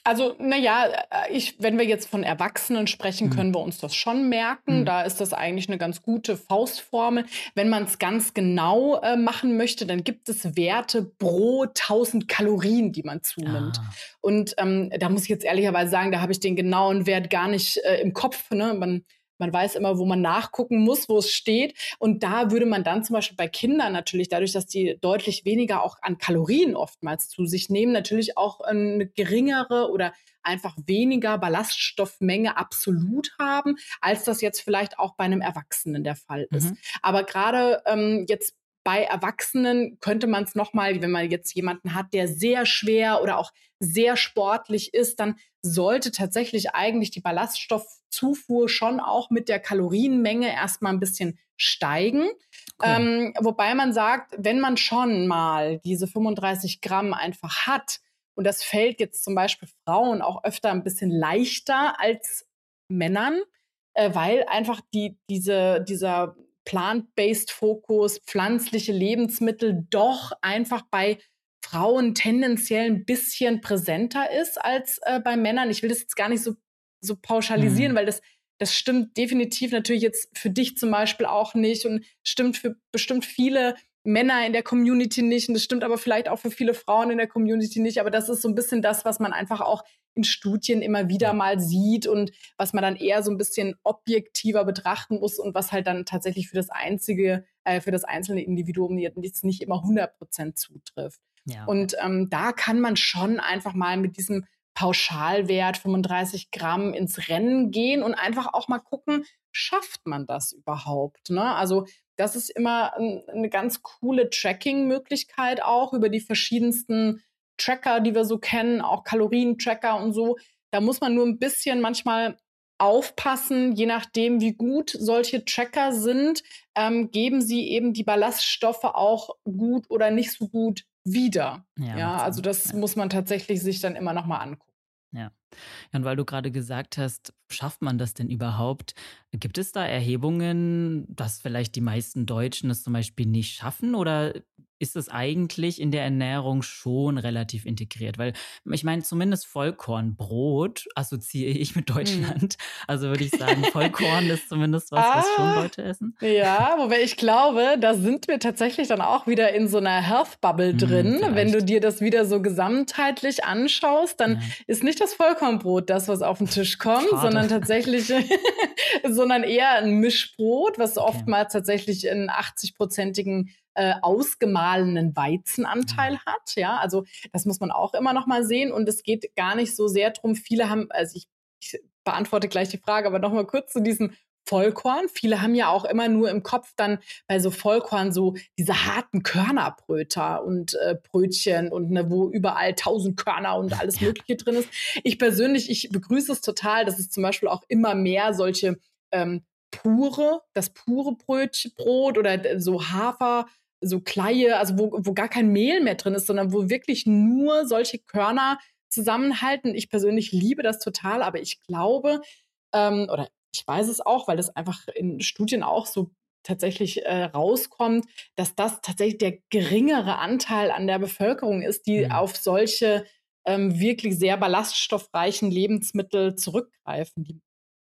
Also, naja, ich, wenn wir jetzt von Erwachsenen sprechen, Mhm. können wir uns das schon merken. Mhm. Da ist das eigentlich eine ganz gute Faustformel. Wenn man es ganz genau äh, machen möchte, dann gibt es Werte pro tausend Kalorien, die man zunimmt. Ah, Und ähm, da muss ich jetzt ehrlicherweise sagen, da habe ich den genauen Wert gar nicht äh, im Kopf. Ne? Man, man weiß immer, wo man nachgucken muss, wo es steht. Und da würde man dann zum Beispiel bei Kindern natürlich, dadurch, dass die deutlich weniger auch an Kalorien oftmals zu sich nehmen, natürlich auch eine geringere oder einfach weniger Ballaststoffmenge absolut haben, als das jetzt vielleicht auch bei einem Erwachsenen der Fall ist. mhm. Aber gerade ähm, jetzt bei Erwachsenen könnte man es nochmal, wenn man jetzt jemanden hat, der sehr schwer oder auch sehr sportlich ist, dann sollte tatsächlich eigentlich die Ballaststoffzufuhr schon auch mit der Kalorienmenge erstmal ein bisschen steigen. Okay. Ähm, wobei man sagt, wenn man schon mal diese fünfunddreißig Gramm einfach hat, und das fällt jetzt zum Beispiel Frauen auch öfter ein bisschen leichter als Männern, äh, weil einfach die, diese, dieser Plant-Based-Fokus, pflanzliche Lebensmittel doch einfach bei Frauen tendenziell ein bisschen präsenter ist als äh, bei Männern. Ich will das jetzt gar nicht so, so pauschalisieren, Mhm. weil das, das stimmt definitiv natürlich jetzt für dich zum Beispiel auch nicht und stimmt für bestimmt viele Männer in der Community nicht. Und das stimmt aber vielleicht auch für viele Frauen in der Community nicht. Aber das ist so ein bisschen das, was man einfach auch in Studien immer wieder Ja. mal sieht und was man dann eher so ein bisschen objektiver betrachten muss und was halt dann tatsächlich für das einzige, äh, für das einzelne Individuum jetzt nicht immer hundert Prozent zutrifft. Ja, okay. Und ähm, da kann man schon einfach mal mit diesem Pauschalwert fünfunddreißig Gramm ins Rennen gehen und einfach auch mal gucken, schafft man das überhaupt? Ne? Also das ist immer ein, eine ganz coole Tracking-Möglichkeit auch über die verschiedensten Tracker, die wir so kennen, auch Kalorientracker und so. Da muss man nur ein bisschen manchmal aufpassen, je nachdem, wie gut solche Tracker sind, ähm, geben sie eben die Ballaststoffe auch gut oder nicht so gut wieder. Ja, Ja, macht also Sinn. das Ja. muss man tatsächlich sich dann immer noch mal angucken. Ja. Ja, und weil du gerade gesagt hast, schafft man das denn überhaupt? Gibt es da Erhebungen, dass vielleicht die meisten Deutschen das zum Beispiel nicht schaffen oder ist es eigentlich in der Ernährung schon relativ integriert? Weil ich meine, zumindest Vollkornbrot assoziiere ich mit Mhm. Deutschland. Also würde ich sagen, Vollkorn ist zumindest was, was schon Ah, Leute essen. ja, wobei ich glaube, da sind wir tatsächlich dann auch wieder in so einer Health Bubble Hm, drin. Wenn du vielleicht. dir das wieder so gesamtheitlich anschaust, dann Ja. ist nicht das Vollkornbrot das, was auf den Tisch kommt, Schade. sondern tatsächlich, sondern eher ein Mischbrot, was Okay. oftmals tatsächlich einen achtzig-prozentigen äh, ausgemahlenen Ah, Weizenanteil hat. Ja, also das muss man auch immer noch mal sehen. Und es geht gar nicht so sehr drum. Viele haben, also ich, ich beantworte gleich die Frage, aber noch mal kurz zu diesem Vollkorn. Viele haben ja auch immer nur im Kopf dann bei so Vollkorn so diese harten Körnerbröter und äh, Brötchen und ne, wo überall tausend Körner und alles ja. Mögliche drin ist. Ich persönlich, ich begrüße es total, dass es zum Beispiel auch immer mehr solche ähm, pure, das pure Brötchen, Brot oder so Hafer, so Kleie, also wo, wo gar kein Mehl mehr drin ist, sondern wo wirklich nur solche Körner zusammenhalten. Ich persönlich liebe das total, aber ich glaube, ähm, oder ich weiß es auch, weil das einfach in Studien auch so tatsächlich äh, rauskommt, dass das tatsächlich der geringere Anteil an der Bevölkerung ist, die Hm. auf solche ähm, wirklich sehr ballaststoffreichen Lebensmittel zurückgreifen. Die,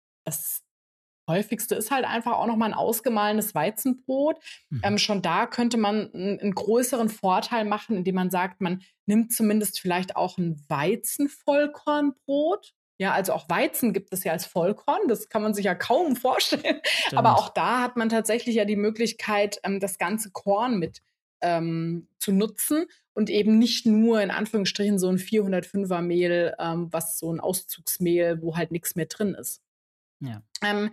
das häufigste ist halt einfach auch noch mal ein ausgemahlenes Weizenbrot. Mhm. Ähm, schon da könnte man einen 'n größeren Vorteil machen, indem man sagt, man nimmt zumindest vielleicht auch ein Weizenvollkornbrot. Ja, also auch Weizen gibt es ja als Vollkorn, das kann man sich ja kaum vorstellen. Aber auch Stimmt. da hat man tatsächlich ja die Möglichkeit, ähm, das ganze Korn mit ähm, zu nutzen und eben nicht nur in Anführungsstrichen so ein vierhundertfünfer Mehl, ähm, was so ein Auszugsmehl, wo halt nichts mehr drin ist. Ja. Ähm,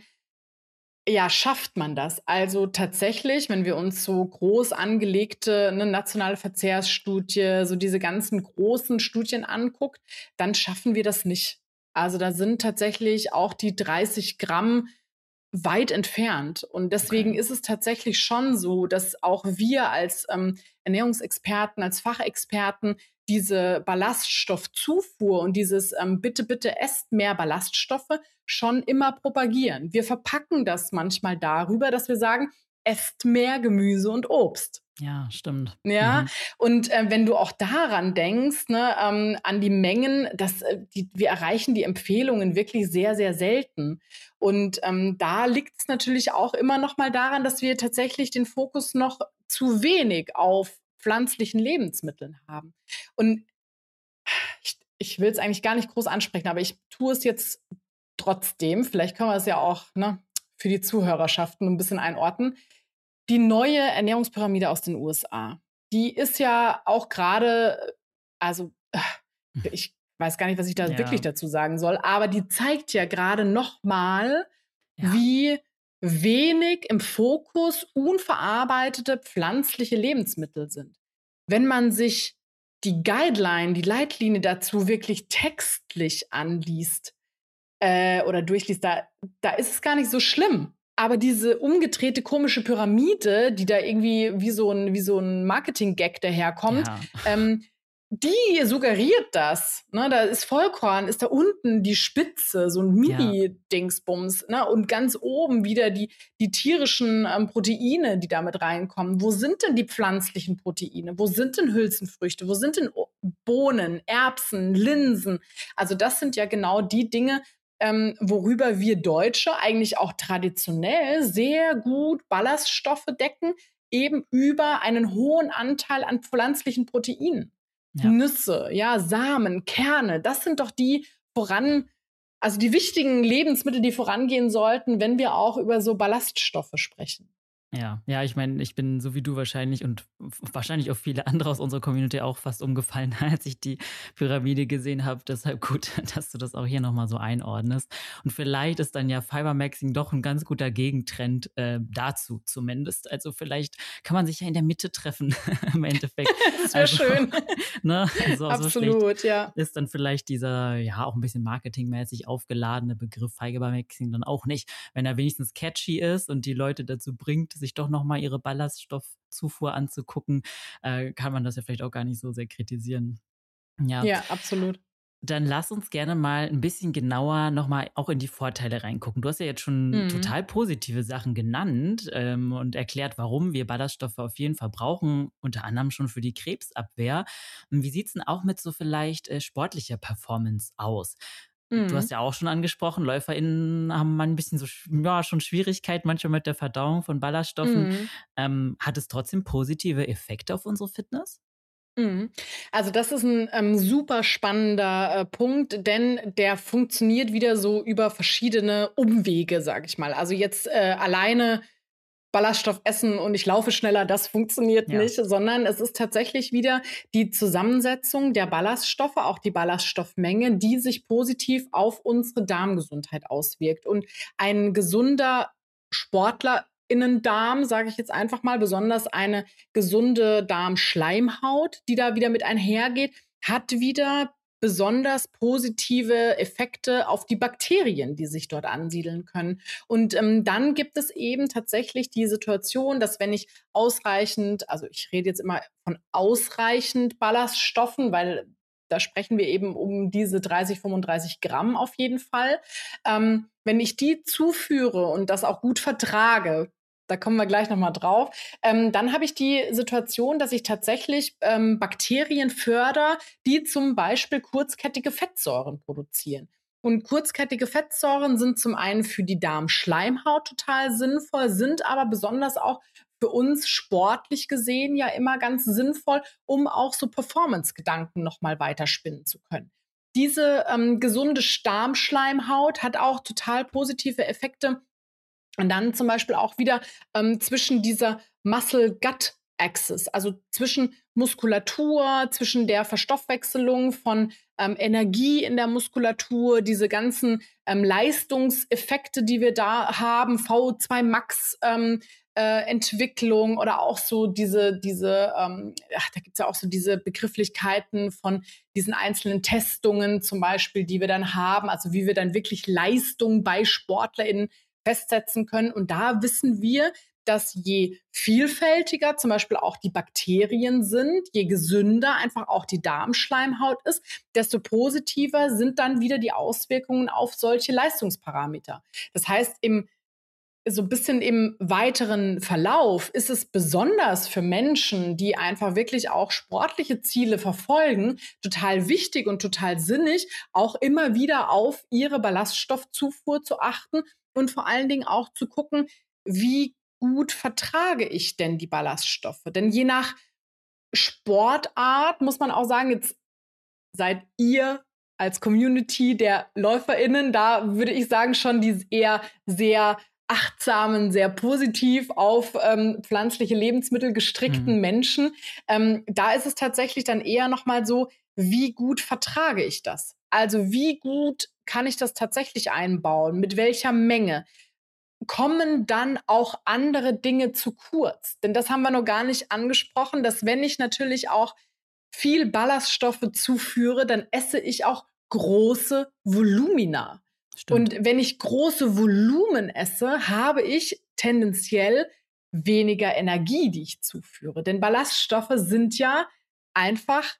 ja, schafft man das? Also tatsächlich, wenn wir uns so groß angelegte, ne, nationale Verzehrsstudie, so diese ganzen großen Studien anguckt, dann schaffen wir das nicht. Also da sind tatsächlich auch die dreißig Gramm weit entfernt. Und Okay. deswegen ist es tatsächlich schon so, dass auch wir als ähm, Ernährungsexperten, als Fachexperten diese Ballaststoffzufuhr und dieses ähm, bitte, bitte esst mehr Ballaststoffe schon immer propagieren. Wir verpacken das manchmal darüber, dass wir sagen, esst mehr Gemüse und Obst. Ja, stimmt. Ja, Mhm. und äh, wenn du auch daran denkst, ne, ähm, an die Mengen, dass äh, die, wir erreichen die Empfehlungen wirklich sehr, sehr selten. Und ähm, da liegt es natürlich auch immer noch mal daran, dass wir tatsächlich den Fokus noch zu wenig auf pflanzlichen Lebensmitteln haben. Und ich, ich will es eigentlich gar nicht groß ansprechen, aber ich tue es jetzt trotzdem. Vielleicht können wir es ja auch, ne, für die Zuhörerschaften ein bisschen einordnen. Die neue Ernährungspyramide aus den U S A, die ist ja auch gerade, also äh, ich weiß gar nicht, was ich da wirklich Ja, dazu sagen soll, aber die zeigt ja gerade noch mal, ja, wie wenig im Fokus unverarbeitete pflanzliche Lebensmittel sind. Wenn man sich die Guideline, die Leitlinie dazu wirklich textlich anliest, äh, oder durchliest, da, da ist es gar nicht so schlimm. Aber diese umgedrehte komische Pyramide, die da irgendwie wie so ein, wie so ein Marketing-Gag daherkommt, ja, ähm, die suggeriert das. Ne? Da ist Vollkorn, ist da unten die Spitze, so ein ja, Mini-Dingsbums. Ne? Und ganz oben wieder die, die tierischen ähm, Proteine, die damit reinkommen. Wo sind denn die pflanzlichen Proteine? Wo sind denn Hülsenfrüchte? Wo sind denn Bohnen, Erbsen, Linsen? Also das sind ja genau die Dinge, ähm, worüber wir Deutsche eigentlich auch traditionell sehr gut Ballaststoffe decken, eben über einen hohen Anteil an pflanzlichen Proteinen. ja. Nüsse, ja, Samen, Kerne, das sind doch die voran, also die wichtigen Lebensmittel, die vorangehen sollten, wenn wir auch über so Ballaststoffe sprechen. Ja, ja, ich meine, ich bin so wie du wahrscheinlich und w wahrscheinlich auch viele andere aus unserer Community auch fast umgefallen, als ich die Pyramide gesehen habe. Deshalb gut, dass du das auch hier noch mal so einordnest. Und vielleicht ist dann ja Fibermaxing doch ein ganz guter Gegentrend, äh, dazu zumindest. Also, vielleicht kann man sich ja in der Mitte treffen im Endeffekt. Das wäre Also, schön. ne, so so schlecht Absolut, ja. ist dann vielleicht dieser, ja, auch ein bisschen marketingmäßig aufgeladene Begriff Fibermaxing dann auch nicht. Wenn er wenigstens catchy ist und die Leute dazu bringt, sich doch noch mal ihre Ballaststoffzufuhr anzugucken, äh, kann man das ja vielleicht auch gar nicht so sehr kritisieren. Ja, Ja, absolut. dann lass uns gerne mal ein bisschen genauer noch mal auch in die Vorteile reingucken. Du hast ja jetzt schon Mhm. total positive Sachen genannt, ähm, und erklärt, warum wir Ballaststoffe auf jeden Fall brauchen, unter anderem schon für die Krebsabwehr. Wie sieht's denn auch mit so vielleicht, äh, sportlicher Performance aus? Du hast Mhm. ja auch schon angesprochen, LäuferInnen haben mal ein bisschen so sch ja, schon Schwierigkeiten manchmal mit der Verdauung von Ballaststoffen. Mhm. Ähm, hat es trotzdem positive Effekte auf unsere Fitness? Mhm. Also das ist ein ähm, super spannender, äh, Punkt, denn der funktioniert wieder so über verschiedene Umwege, sage ich mal. Also jetzt, äh, alleine Ballaststoff essen und ich laufe schneller, das funktioniert Ja, nicht, sondern es ist tatsächlich wieder die Zusammensetzung der Ballaststoffe, auch die Ballaststoffmenge, die sich positiv auf unsere Darmgesundheit auswirkt. Und ein gesunder Sportlerinnendarm, sage ich jetzt einfach mal, besonders eine gesunde Darmschleimhaut, die da wieder mit einhergeht, hat wieder besonders positive Effekte auf die Bakterien, die sich dort ansiedeln können. Und ähm, dann gibt es eben tatsächlich die Situation, dass wenn ich ausreichend, also ich rede jetzt immer von ausreichend Ballaststoffen, weil da sprechen wir eben um diese dreißig, fünfunddreißig Gramm auf jeden Fall. Ähm, wenn ich die zuführe und das auch gut vertrage, da kommen wir gleich nochmal drauf, ähm, dann habe ich die Situation, dass ich tatsächlich ähm, Bakterien fördere, die zum Beispiel kurzkettige Fettsäuren produzieren. Und kurzkettige Fettsäuren sind zum einen für die Darmschleimhaut total sinnvoll, sind aber besonders auch für uns sportlich gesehen ja immer ganz sinnvoll, um auch so Performance-Gedanken nochmal weiterspinnen zu können. Diese ähm, gesunde Darmschleimhaut hat auch total positive Effekte und dann zum Beispiel auch wieder ähm, zwischen dieser Muscle-Gut-Axis, also zwischen Muskulatur, zwischen der Verstoffwechselung von ähm, Energie in der Muskulatur, diese ganzen ähm, Leistungseffekte, die wir da haben, V zwei Max ähm, äh, Entwicklung oder auch so diese, diese ähm, ach, da gibt es ja auch so diese Begrifflichkeiten von diesen einzelnen Testungen zum Beispiel, die wir dann haben, also wie wir dann wirklich Leistung bei SportlerInnen festsetzen können. Und da wissen wir, dass je vielfältiger zum Beispiel auch die Bakterien sind, je gesünder einfach auch die Darmschleimhaut ist, desto positiver sind dann wieder die Auswirkungen auf solche Leistungsparameter. Das heißt, im so ein bisschen im weiteren Verlauf ist es besonders für Menschen, die einfach wirklich auch sportliche Ziele verfolgen, total wichtig und total sinnig, auch immer wieder auf ihre Ballaststoffzufuhr zu achten und vor allen Dingen auch zu gucken, wie gut vertrage ich denn die Ballaststoffe? Denn je nach Sportart muss man auch sagen, jetzt seid ihr als Community der LäuferInnen, da würde ich sagen, schon die eher sehr achtsamen, sehr positiv auf ähm, pflanzliche Lebensmittel gestrickten Mhm. Menschen. Ähm, da ist es tatsächlich dann eher nochmal so, wie gut vertrage ich das? Also wie gut kann ich das tatsächlich einbauen? Mit welcher Menge? Kommen dann auch andere Dinge zu kurz? Denn das haben wir noch gar nicht angesprochen, dass wenn ich natürlich auch viel Ballaststoffe zuführe, dann esse ich auch große Volumina. Stimmt. Und wenn ich große Volumen esse, habe ich tendenziell weniger Energie, die ich zuführe. Denn Ballaststoffe sind ja einfach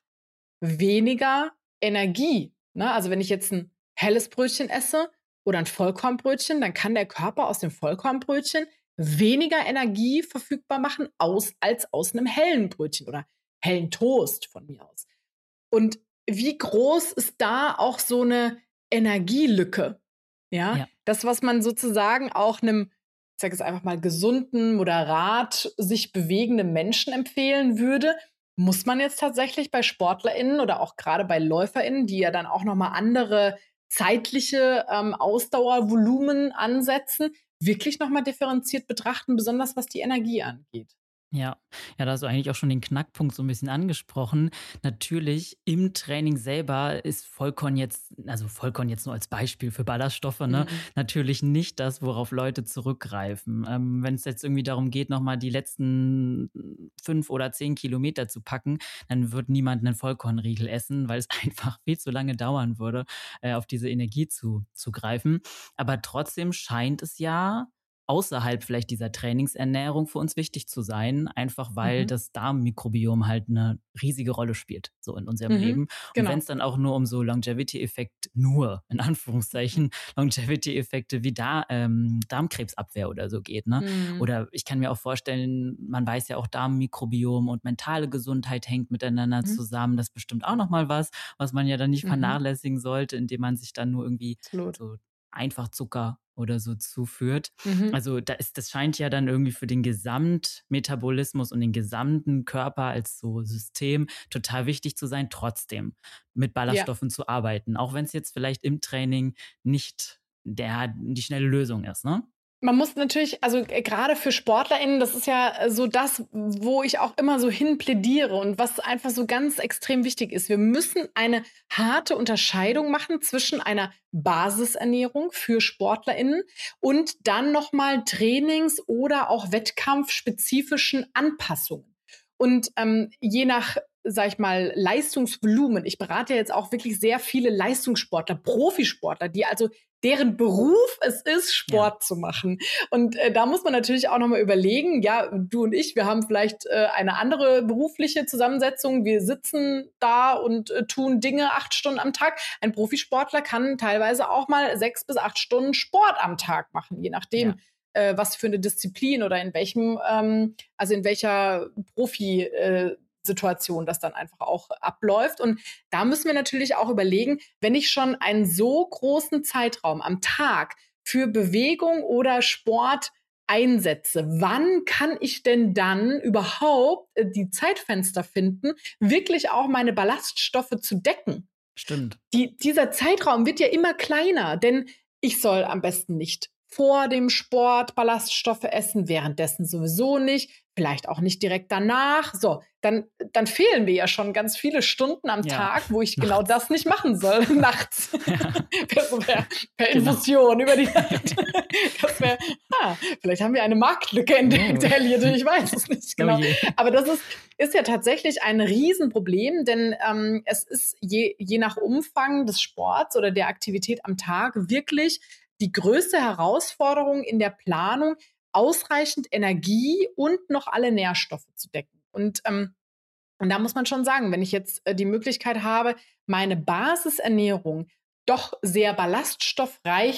weniger Energie. Ne? Also wenn ich jetzt ein helles Brötchen esse oder ein Vollkornbrötchen, dann kann der Körper aus dem Vollkornbrötchen weniger Energie verfügbar machen aus, als aus einem hellen Brötchen oder hellen Toast von mir aus. Und wie groß ist da auch so eine Energielücke? Ja, Ja. das, was man sozusagen auch einem, ich sage es einfach mal, gesunden, moderat sich bewegenden Menschen empfehlen würde, muss man jetzt tatsächlich bei SportlerInnen oder auch gerade bei LäuferInnen, die ja dann auch nochmal andere zeitliche ähm, Ausdauervolumen ansetzen, wirklich nochmal differenziert betrachten, besonders was die Energie angeht. Ja, ja, da hast du eigentlich auch schon den Knackpunkt so ein bisschen angesprochen. Natürlich, im Training selber ist Vollkorn jetzt also Vollkorn jetzt nur als Beispiel für Ballaststoffe, ne, Mhm. natürlich nicht das, worauf Leute zurückgreifen. Ähm, Wenn es jetzt irgendwie darum geht, noch mal die letzten fünf oder zehn Kilometer zu packen, dann wird niemand einen Vollkornriegel essen, weil es einfach viel zu lange dauern würde, äh, auf diese Energie zu zu greifen. Aber trotzdem scheint es ja außerhalb vielleicht dieser Trainingsernährung für uns wichtig zu sein, einfach weil Mhm. das Darmmikrobiom halt eine riesige Rolle spielt, so in unserem Mhm. Leben. Und wenn Genau. es dann auch nur um so Longevity-Effekt nur, in Anführungszeichen, Longevity-Effekte wie da, ähm, Darmkrebsabwehr oder so geht, ne? Mhm. Oder ich kann mir auch vorstellen, man weiß ja auch, Darmmikrobiom und mentale Gesundheit hängt miteinander Mhm. zusammen. Das ist bestimmt auch noch mal was, was man ja dann nicht Mhm. vernachlässigen sollte, indem man sich dann nur irgendwie Absolut. so einfach Zucker oder so zuführt. Mhm. Also, da ist das scheint ja dann irgendwie für den Gesamtmetabolismus und den gesamten Körper als so System total wichtig zu sein, trotzdem mit Ja. Ballaststoffen zu arbeiten, auch wenn es jetzt vielleicht im Training nicht der die schnelle Lösung ist, ne? Man muss natürlich, also äh, gerade für SportlerInnen, das ist ja äh, so das, wo ich auch immer so hin plädiere und was einfach so ganz extrem wichtig ist. Wir müssen eine harte Unterscheidung machen zwischen einer Basisernährung für SportlerInnen und dann nochmal Trainings- oder auch wettkampfspezifischen Anpassungen. Und ähm, je nach, sag ich mal, Leistungsvolumen, ich berate ja jetzt auch wirklich sehr viele Leistungssportler, Profisportler, die also deren Beruf es ist, Ja, Sport zu machen. Und äh, da muss man natürlich auch nochmal überlegen, ja, du und ich, wir haben vielleicht äh, eine andere berufliche Zusammensetzung. Wir sitzen da und äh, tun Dinge acht Stunden am Tag. Ein Profisportler kann teilweise auch mal sechs bis acht Stunden Sport am Tag machen, je ja, nachdem, äh, was für eine Disziplin oder in welchem, ähm, also in welcher Profi- äh, Situation das dann einfach auch abläuft. Und da müssen wir natürlich auch überlegen, wenn ich schon einen so großen Zeitraum am Tag für Bewegung oder Sport einsetze, wann kann ich denn dann überhaupt äh, die Zeitfenster finden, wirklich auch meine Ballaststoffe zu decken? stimmt. Die, dieser Zeitraum wird ja immer kleiner, denn ich soll am besten nicht vor dem Sport Ballaststoffe essen, währenddessen sowieso nicht, vielleicht auch nicht direkt danach. So, dann, dann fehlen mir ja schon ganz viele Stunden am Ja, Tag, wo ich genau nachts. das nicht machen soll, nachts. Ja, per, so per, per genau. Infusion über die Nacht. Das wäre, ah, vielleicht haben wir eine Marktlücke entdeckt, Oh. Elliot, ich weiß es nicht Oh genau. je. Aber das ist, ist ja tatsächlich ein Riesenproblem, denn ähm, es ist je, je nach Umfang des Sports oder der Aktivität am Tag wirklich die größte Herausforderung in der Planung, ausreichend Energie und noch alle Nährstoffe zu decken. Und, ähm, und da muss man schon sagen, wenn ich jetzt äh, die Möglichkeit habe, meine Basisernährung doch sehr ballaststoffreich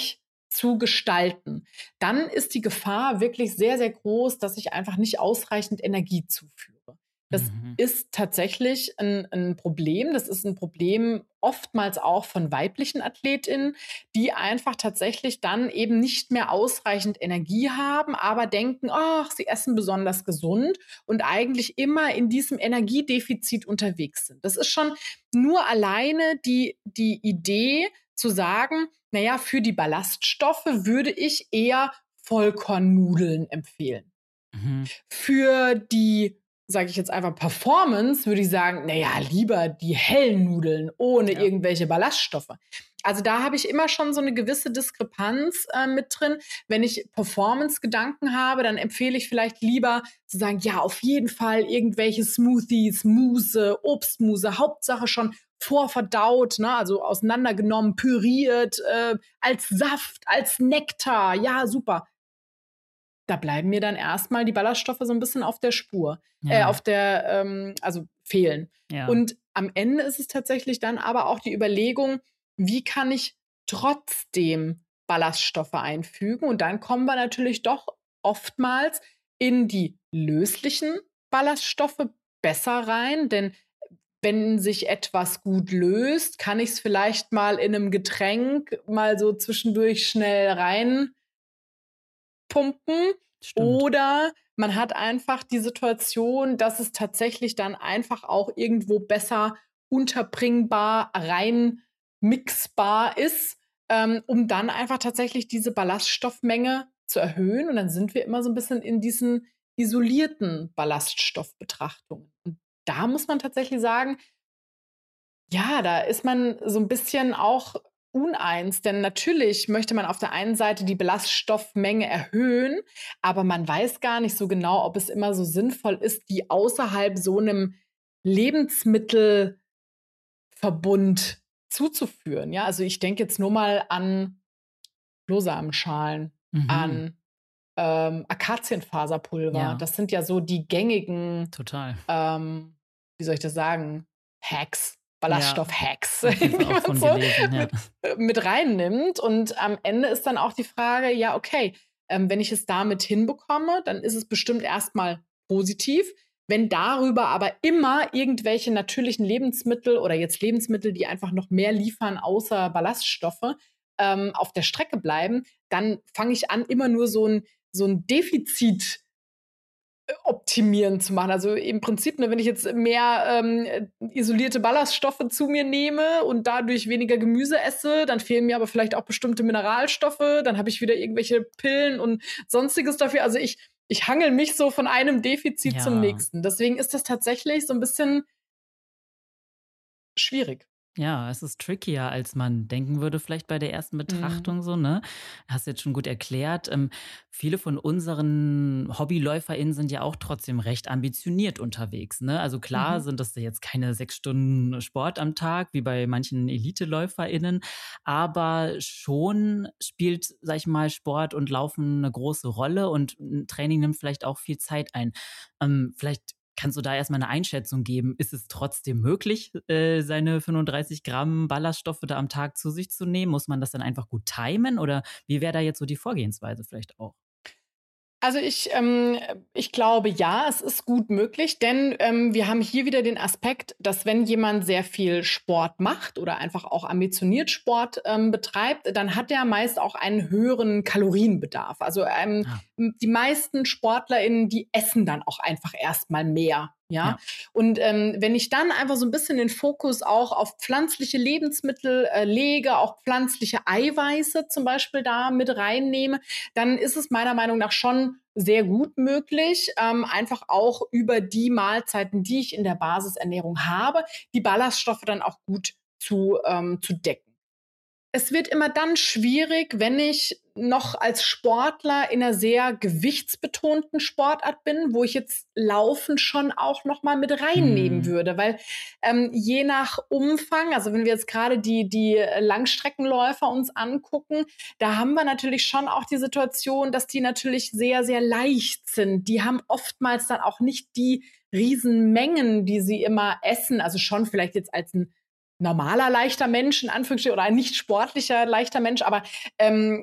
zu gestalten, dann ist die Gefahr wirklich sehr, sehr groß, dass ich einfach nicht ausreichend Energie zuführe. Das Mhm. ist tatsächlich ein, ein Problem. Das ist ein Problem oftmals auch von weiblichen AthletInnen, die einfach tatsächlich dann eben nicht mehr ausreichend Energie haben, aber denken, ach, sie essen besonders gesund und eigentlich immer in diesem Energiedefizit unterwegs sind. Das ist schon nur alleine die, die Idee zu sagen, naja, für die Ballaststoffe würde ich eher Vollkornnudeln empfehlen. Mhm. Für die, sage ich jetzt einfach, Performance würde ich sagen, naja, lieber die hellen Nudeln ohne Ja. irgendwelche Ballaststoffe. Also da habe ich immer schon so eine gewisse Diskrepanz äh, mit drin. Wenn ich Performance-Gedanken habe, dann empfehle ich vielleicht lieber zu sagen, ja, auf jeden Fall irgendwelche Smoothies, Mousse, Obstmousse, Hauptsache schon vorverdaut, ne? Also auseinandergenommen, püriert, äh, als Saft, als Nektar. Ja, super. Da bleiben mir dann erstmal die Ballaststoffe so ein bisschen auf der Spur, äh, Ja, auf der, ähm, also fehlen. ja. Und am Ende ist es tatsächlich dann aber auch die Überlegung, wie kann ich trotzdem Ballaststoffe einfügen? Und dann kommen wir natürlich doch oftmals in die löslichen Ballaststoffe besser rein, denn wenn sich etwas gut löst, kann ich es vielleicht mal in einem Getränk mal so zwischendurch schnell rein pumpen, Stimmt. oder man hat einfach die Situation, dass es tatsächlich dann einfach auch irgendwo besser unterbringbar, rein mixbar ist, ähm, um dann einfach tatsächlich diese Ballaststoffmenge zu erhöhen. Und dann sind wir immer so ein bisschen in diesen isolierten Ballaststoffbetrachtungen. Und da muss man tatsächlich sagen, ja, da ist man so ein bisschen auch uneins, denn natürlich möchte man auf der einen Seite die Ballaststoffmenge erhöhen, aber man weiß gar nicht so genau, ob es immer so sinnvoll ist, die außerhalb so einem Lebensmittelverbund zuzuführen. Ja, also ich denke jetzt nur mal an Flohsamenschalen, Mhm. an, ähm, Akazienfaserpulver. Ja, Das sind ja so die gängigen, total. ähm, wie soll ich das sagen, Hacks, Ja, Ballaststoff-Hacks, auf jeden Fall die auch man von so gelesen, ja. mit, äh, mit reinnimmt. Und am Ende ist dann auch die Frage, ja, okay, ähm, wenn ich es damit hinbekomme, dann ist es bestimmt erstmal positiv. Wenn darüber aber immer irgendwelche natürlichen Lebensmittel oder jetzt Lebensmittel, die einfach noch mehr liefern, außer Ballaststoffe, ähm, auf der Strecke bleiben, dann fange ich an, immer nur so ein, so ein Defizit optimieren zu machen. Also im Prinzip, ne, wenn ich jetzt mehr ähm, isolierte Ballaststoffe zu mir nehme und dadurch weniger Gemüse esse, dann fehlen mir aber vielleicht auch bestimmte Mineralstoffe, dann habe ich wieder irgendwelche Pillen und sonstiges dafür. Also ich, ich hangel mich so von einem Defizit zum Ja. nächsten. Deswegen ist das tatsächlich so ein bisschen schwierig. Ja, es ist trickier, als man denken würde, vielleicht bei der ersten Mhm. Betrachtung so, ne? Hast du jetzt schon gut erklärt. Ähm, viele von unseren HobbyläuferInnen sind ja auch trotzdem recht ambitioniert unterwegs, ne? Also klar Mhm. sind das jetzt keine sechs Stunden Sport am Tag, wie bei manchen EliteläuferInnen, aber schon spielt, sag ich mal, Sport und Laufen eine große Rolle und 'n Training nimmt vielleicht auch viel Zeit ein. Ähm, vielleicht kannst du da erst mal 'ne Einschätzung geben? Ist es trotzdem möglich, äh, seine fünfunddreißig Gramm Ballaststoffe da am Tag zu sich zu nehmen? Muss man das dann einfach gut timen oder wie wäre da jetzt so die Vorgehensweise vielleicht auch? Also ich, ähm, ich glaube, ja, es ist gut möglich, denn ähm, wir haben hier wieder den Aspekt, dass wenn jemand sehr viel Sport macht oder einfach auch ambitioniert Sport ähm, betreibt, dann hat er meist auch einen höheren Kalorienbedarf. Also ähm, Ah, die meisten SportlerInnen, die essen dann auch einfach erstmal mehr. Ja, ja. und ähm, wenn ich dann einfach so ein bisschen den Fokus auch auf pflanzliche Lebensmittel äh, lege, auch pflanzliche Eiweiße zum Beispiel da mit reinnehme, dann ist es meiner Meinung nach schon sehr gut möglich, ähm, einfach auch über die Mahlzeiten, die ich in der Basisernährung habe, die Ballaststoffe dann auch gut zu, ähm, zu decken. Es wird immer dann schwierig, wenn ich noch als Sportler in einer sehr gewichtsbetonten Sportart bin, wo ich jetzt Laufen schon auch noch mal mit reinnehmen Mhm. würde, weil ähm, je nach Umfang, also wenn wir jetzt gerade die die Langstreckenläufer uns angucken, da haben wir natürlich schon auch die Situation, dass die natürlich sehr, sehr leicht sind. Die haben oftmals dann auch nicht die Riesenmengen, die sie immer essen, also schon vielleicht jetzt als ein normaler leichter Mensch, in Anführungsstrichen, oder ein nicht sportlicher leichter Mensch, aber ähm,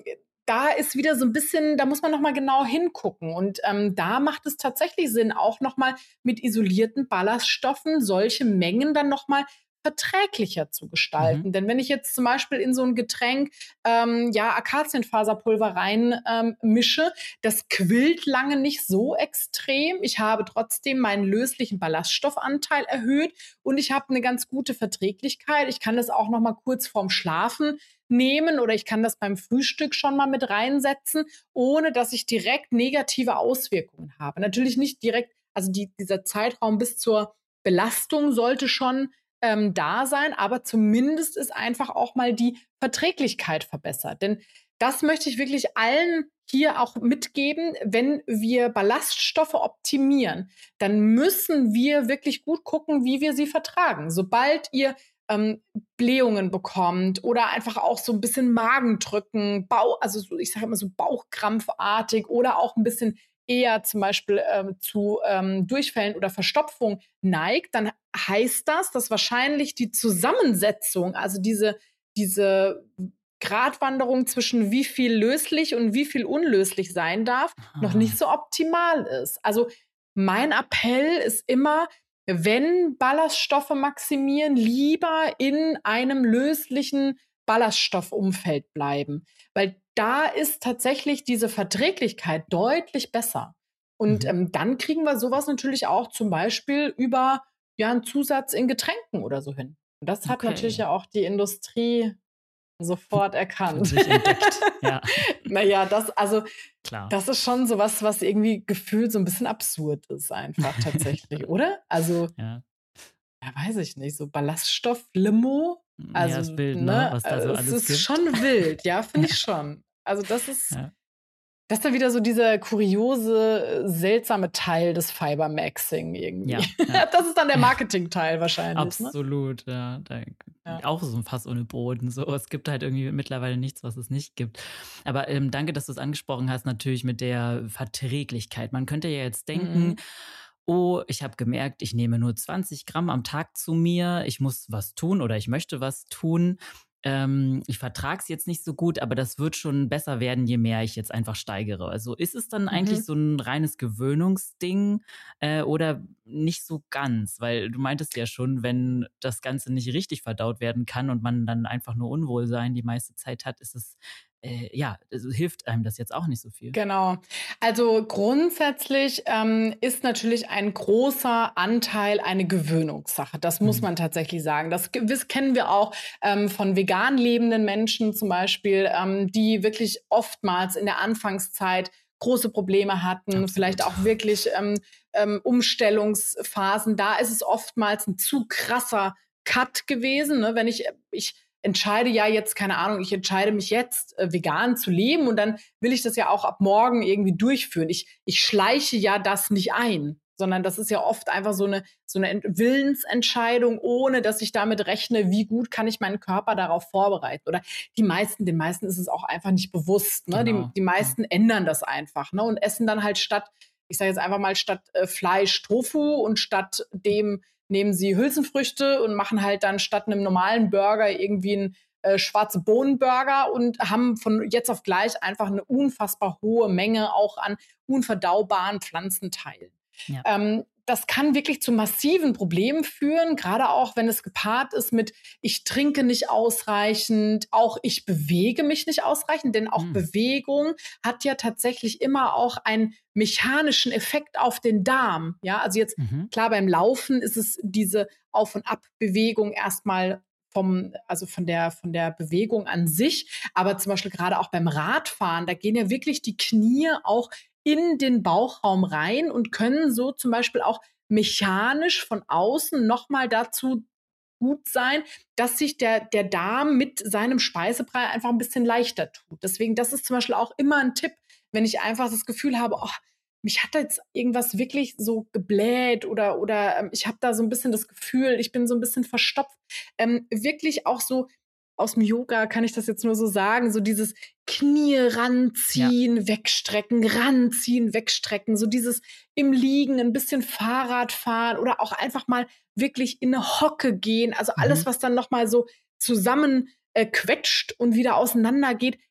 da ist wieder so ein bisschen, da muss man noch mal genau hingucken. Und ähm, da macht es tatsächlich Sinn, auch noch mal mit isolierten Ballaststoffen solche Mengen dann noch mal verträglicher zu gestalten. Mhm. Denn wenn ich jetzt zum Beispiel in so ein Getränk ähm, ja Akazienfaserpulver rein ähm, mische, das quillt lange nicht so extrem. Ich habe trotzdem meinen löslichen Ballaststoffanteil erhöht und ich habe eine ganz gute Verträglichkeit. Ich kann das auch noch mal kurz vorm Schlafen nehmen oder ich kann das beim Frühstück schon mal mit reinsetzen, ohne dass ich direkt negative Auswirkungen habe. Natürlich nicht direkt, also die, dieser Zeitraum bis zur Belastung sollte schon ähm, da sein, aber zumindest ist einfach auch mal die Verträglichkeit verbessert. Denn das möchte ich wirklich allen hier auch mitgeben, wenn wir Ballaststoffe optimieren, dann müssen wir wirklich gut gucken, wie wir sie vertragen. Sobald ihr ähm, Blähungen bekommt oder einfach auch so ein bisschen Magendrücken, Bauch, also so, ich sage immer so Bauchkrampfartig oder auch ein bisschen eher zum Beispiel ähm, zu ähm, Durchfällen oder Verstopfung neigt, dann heißt das, dass wahrscheinlich die Zusammensetzung, also diese, diese Gratwanderung zwischen wie viel löslich und wie viel unlöslich sein darf, noch Ah, nicht so optimal ist. Also mein Appell ist immer, wenn Ballaststoffe maximieren, lieber in einem löslichen Ballaststoffumfeld bleiben. Weil da ist tatsächlich diese Verträglichkeit deutlich besser. Und mhm. ähm, dann kriegen wir sowas natürlich auch zum Beispiel über ja, einen Zusatz in Getränken oder so hin. Und das hat natürlich Okay. ja auch die Industrie sofort Für erkannt. sich entdeckt. Ja, Naja, das, also, klar. das ist schon sowas, was irgendwie gefühlt so ein bisschen absurd ist einfach tatsächlich, oder? Also, Ja. ja, weiß ich nicht, so Ballaststoff-Limo? Ja, Also, ist wild, ne? ne, Was äh, da so es alles ist gibt. schon wild, ja, finde Ja, ich schon. Also, das ist ja, das ist dann wieder so dieser kuriose, äh, seltsame Teil des Fibermaxing irgendwie. ja, ja. Das ist dann der Marketingteil wahrscheinlich, ne? Absolut, ja. Da, Ja. auch so ein Fass ohne Boden. So, es gibt halt irgendwie mittlerweile nichts, was es nicht gibt. Aber ähm, danke, dass du es angesprochen hast, natürlich mit der Verträglichkeit. Man könnte ja jetzt denken, Mhm. oh, ich habe gemerkt, ich nehme nur zwanzig Gramm am Tag zu mir, ich muss was tun oder ich möchte was tun. Ähm, ich vertrage es jetzt nicht so gut, aber das wird schon besser werden, je mehr ich jetzt einfach steigere. Also ist es dann eigentlich Mhm. so ein reines Gewöhnungsding äh, oder nicht so ganz? Weil du meintest ja schon, wenn das Ganze nicht richtig verdaut werden kann und man dann einfach nur Unwohlsein die meiste Zeit hat, ist es, äh, ja, also hilft einem das jetzt auch nicht so viel. Genau. Also grundsätzlich ähm, ist natürlich ein großer Anteil eine Gewöhnungssache. Das muss Mhm. man tatsächlich sagen. Das, ge- das kennen wir auch ähm, von vegan lebenden Menschen zum Beispiel, ähm, die wirklich oftmals in der Anfangszeit große Probleme hatten, vielleicht Absolut. auch wirklich ähm, ähm, Umstellungsphasen. Da ist es oftmals ein zu krasser Cut gewesen. Ne? Wenn ich, ich entscheide ja jetzt, keine Ahnung, ich entscheide mich jetzt, äh, vegan zu leben und dann will ich das ja auch ab morgen irgendwie durchführen. Ich, ich schleiche ja das nicht ein, sondern das ist ja oft einfach so eine, so eine Willensentscheidung, ohne dass ich damit rechne, wie gut kann ich meinen Körper darauf vorbereiten. Oder die meisten, den meisten ist es auch einfach nicht bewusst. Ne? Die, Genau. die Ja. meisten ändern das einfach, ne? Und essen dann halt statt, ich sage jetzt einfach mal, statt äh, Fleisch Tofu und statt dem nehmen sie Hülsenfrüchte und machen halt dann statt einem normalen Burger irgendwie einen äh, schwarze Bohnenburger und haben von jetzt auf gleich einfach eine unfassbar hohe Menge auch an unverdaubaren Pflanzenteilen. Ja. Ähm, das kann wirklich zu massiven Problemen führen, gerade auch wenn es gepaart ist mit, ich trinke nicht ausreichend, auch ich bewege mich nicht ausreichend, denn auch Mhm. Bewegung hat ja tatsächlich immer auch einen mechanischen Effekt auf den Darm. Ja, also jetzt Mhm. klar, beim Laufen ist es diese Auf- und Abbewegung erstmal vom, also von der, von der Bewegung an sich. Aber zum Beispiel gerade auch beim Radfahren, da gehen ja wirklich die Knie auch in den Bauchraum rein und können so zum Beispiel auch mechanisch von außen nochmal dazu gut sein, dass sich der, der Darm mit seinem Speisebrei einfach ein bisschen leichter tut. Deswegen, das ist zum Beispiel auch immer ein Tipp, wenn ich einfach das Gefühl habe, oh, mich hat jetzt irgendwas wirklich so gebläht oder, oder ähm, ich habe da so ein bisschen das Gefühl, ich bin so ein bisschen verstopft. Ähm, wirklich auch so aus dem Yoga kann ich das jetzt nur so sagen, so dieses Knie Ja. ranziehen, wegstrecken, ranziehen, wegstrecken, so dieses im Liegen ein bisschen Fahrrad fahren oder auch einfach mal wirklich in eine Hocke gehen. Also alles, Mhm. was dann noch mal so zusammen äh, quetscht und wieder auseinander geht,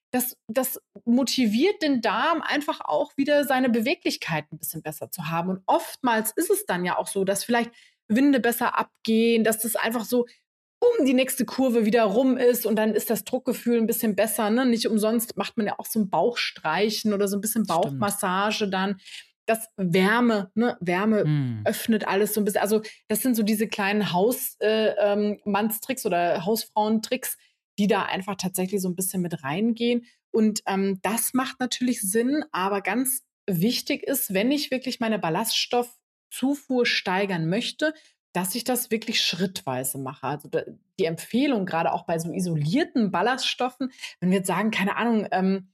das, das motiviert den Darm einfach auch wieder seine Beweglichkeit ein bisschen besser zu haben. Und oftmals ist es dann ja auch so, dass vielleicht Winde besser abgehen, dass das einfach so um die nächste Kurve wieder rum ist und dann ist das Druckgefühl ein bisschen besser. Ne? Nicht umsonst macht man ja auch so ein Bauchstreichen oder so ein bisschen Stimmt. Bauchmassage dann. Das Wärme, ne? Wärme Hm. öffnet alles so ein bisschen. Also das sind so diese kleinen Hausmannstricks äh, ähm, Mannstricks oder Hausfrauentricks, die da einfach tatsächlich so ein bisschen mit reingehen. Und ähm, das macht natürlich Sinn, aber ganz wichtig ist, wenn ich wirklich meine Ballaststoffzufuhr steigern möchte, dass ich das wirklich schrittweise mache. Also da, die Empfehlung, gerade auch bei so isolierten Ballaststoffen, wenn wir jetzt sagen, keine Ahnung, ähm,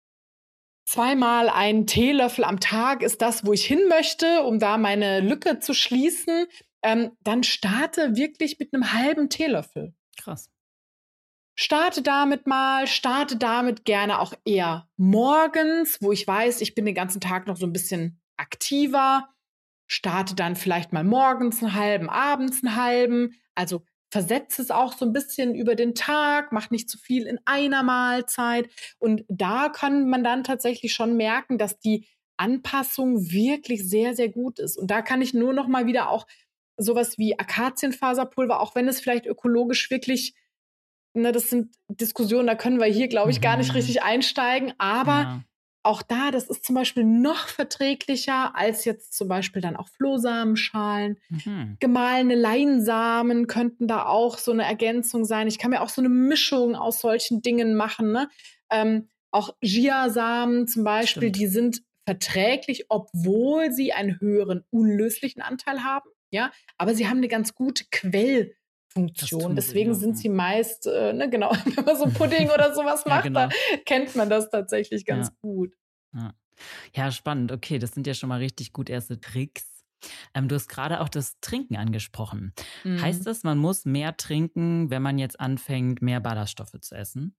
zweimal einen Teelöffel am Tag ist das, wo ich hin möchte, um da meine Lücke zu schließen, ähm, dann starte wirklich mit einem halben Teelöffel. Krass. Starte damit mal, starte damit gerne auch eher morgens, wo ich weiß, ich bin den ganzen Tag noch so ein bisschen aktiver. Starte dann vielleicht mal morgens einen halben, abends einen halben. Also versetze es auch so ein bisschen über den Tag, mach nicht zu viel in einer Mahlzeit. Und da kann man dann tatsächlich schon merken, dass die Anpassung wirklich sehr, sehr gut ist. Und da kann ich nur noch mal wieder auch sowas wie Akazienfaserpulver, auch wenn es vielleicht ökologisch wirklich, ne, das sind Diskussionen, da können wir hier, glaube ich, gar nicht Mhm. richtig einsteigen. Aber Ja. auch da, das ist zum Beispiel noch verträglicher als jetzt zum Beispiel dann auch Flohsamenschalen. Mhm. Gemahlene Leinsamen könnten da auch so eine Ergänzung sein. Ich kann mir auch so eine Mischung aus solchen Dingen machen, ne? Ähm, auch Chiasamen zum Beispiel, Stimmt. die sind verträglich, obwohl sie einen höheren unlöslichen Anteil haben, ja? Aber sie haben eine ganz gute Das Quellfunktion. tun sie, Deswegen ja. sind sie meist, äh, ne, genau, wenn man so Pudding oder sowas Ja, macht, da genau. kennt man das tatsächlich Ja, ganz gut. ja. Ja, spannend. Okay, das sind ja schon mal richtig gut erste Tricks. Ähm, du hast gerade auch das Trinken angesprochen. Heißt Mhm. das, man muss mehr trinken, wenn man jetzt anfängt, mehr Ballaststoffe zu essen?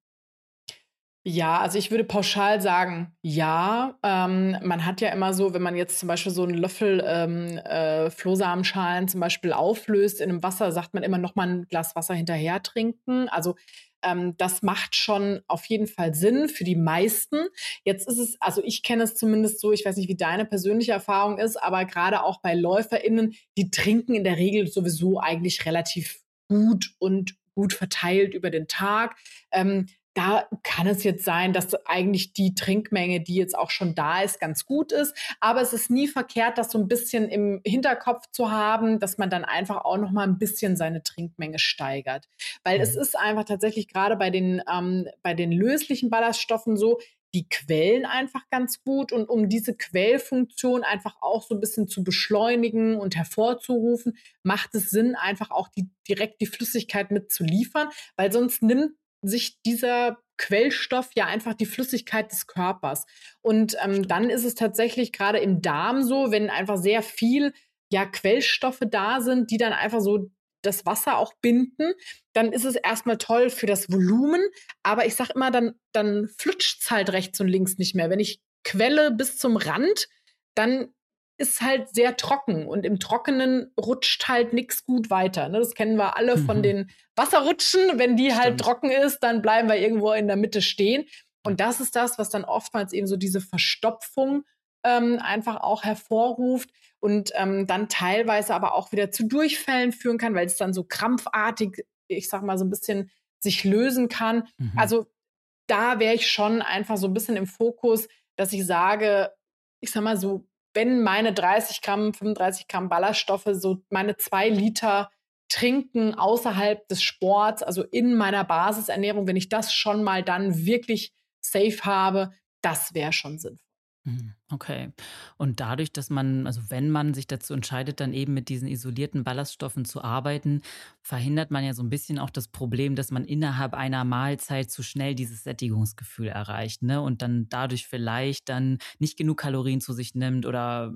Ja, also ich würde pauschal sagen, ja. Ähm, man hat ja immer so, wenn man jetzt zum Beispiel so einen Löffel, ähm, äh, Flohsamenschalen zum Beispiel auflöst in 'nem Wasser, sagt man immer noch mal 'n Glas Wasser hinterher trinken. Also, ähm, das macht schon auf jeden Fall Sinn für die meisten. Jetzt ist es, also ich kenne es zumindest so, ich weiß nicht, wie deine persönliche Erfahrung ist, aber grade auch bei LäuferInnen, die trinken in der Regel sowieso eigentlich relativ gut und gut verteilt über den Tag. Ähm, Da kann es jetzt sein, dass eigentlich die Trinkmenge, die jetzt auch schon da ist, ganz gut ist. Aber es ist nie verkehrt, das so ein bisschen im Hinterkopf zu haben, dass man dann einfach auch noch mal ein bisschen seine Trinkmenge steigert. Weil es Mhm. ist einfach tatsächlich gerade bei den, ähm, bei den löslichen Ballaststoffen so, die quellen einfach ganz gut. Und um diese Quellfunktion einfach auch so ein bisschen zu beschleunigen und hervorzurufen, macht es Sinn, einfach auch die direkt die Flüssigkeit mit zu liefern, weil sonst nimmt sich dieser Quellstoff ja einfach die Flüssigkeit des Körpers. Und ähm, dann Stimmt. ist es tatsächlich gerade im Darm so, wenn einfach sehr viel, ja, Quellstoffe da sind, die dann einfach so das Wasser auch binden, dann ist es erstmal toll für das Volumen. Aber ich sage immer, dann, dann flutscht es halt rechts und links nicht mehr. Wenn ich quelle bis zum Rand, dann ist halt sehr trocken und im Trockenen rutscht halt nichts gut weiter. Ne? Das kennen wir alle von Mhm. den Wasserrutschen. Wenn die halt Stimmt. trocken ist, dann bleiben wir irgendwo in der Mitte stehen. Ja. Und das ist das, was dann oftmals eben so diese Verstopfung ähm, einfach auch hervorruft und ähm, dann teilweise aber auch wieder zu Durchfällen führen kann, weil es dann so krampfartig, ich sag mal, so ein bisschen sich lösen kann. Mhm. Also da wäre ich schon einfach so ein bisschen im Fokus, dass ich sage, ich sag mal so, wenn meine dreißig Gramm, fünfunddreißig Gramm Ballaststoffe, so meine zwei Liter Trinken außerhalb des Sports, also in meiner Basisernährung, wenn ich das schon mal dann wirklich safe habe, das wäre schon sinnvoll. Mhm, okay. Und dadurch, dass man, also wenn man sich dazu entscheidet, dann eben mit diesen isolierten Ballaststoffen zu arbeiten, verhindert man ja so ein bisschen auch das Problem, dass man innerhalb einer Mahlzeit zu schnell dieses Sättigungsgefühl erreicht, ne? Und dann dadurch vielleicht dann nicht genug Kalorien zu sich nimmt oder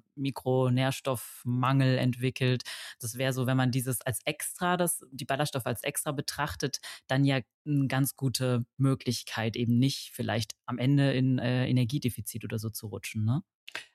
Mikronährstoffmangel entwickelt. Das wäre so, wenn man dieses als extra, das, die Ballaststoffe als extra betrachtet, dann ja eine ganz gute Möglichkeit, eben nicht vielleicht am Ende in äh, Energiedefizit oder so zu rutschen, ne?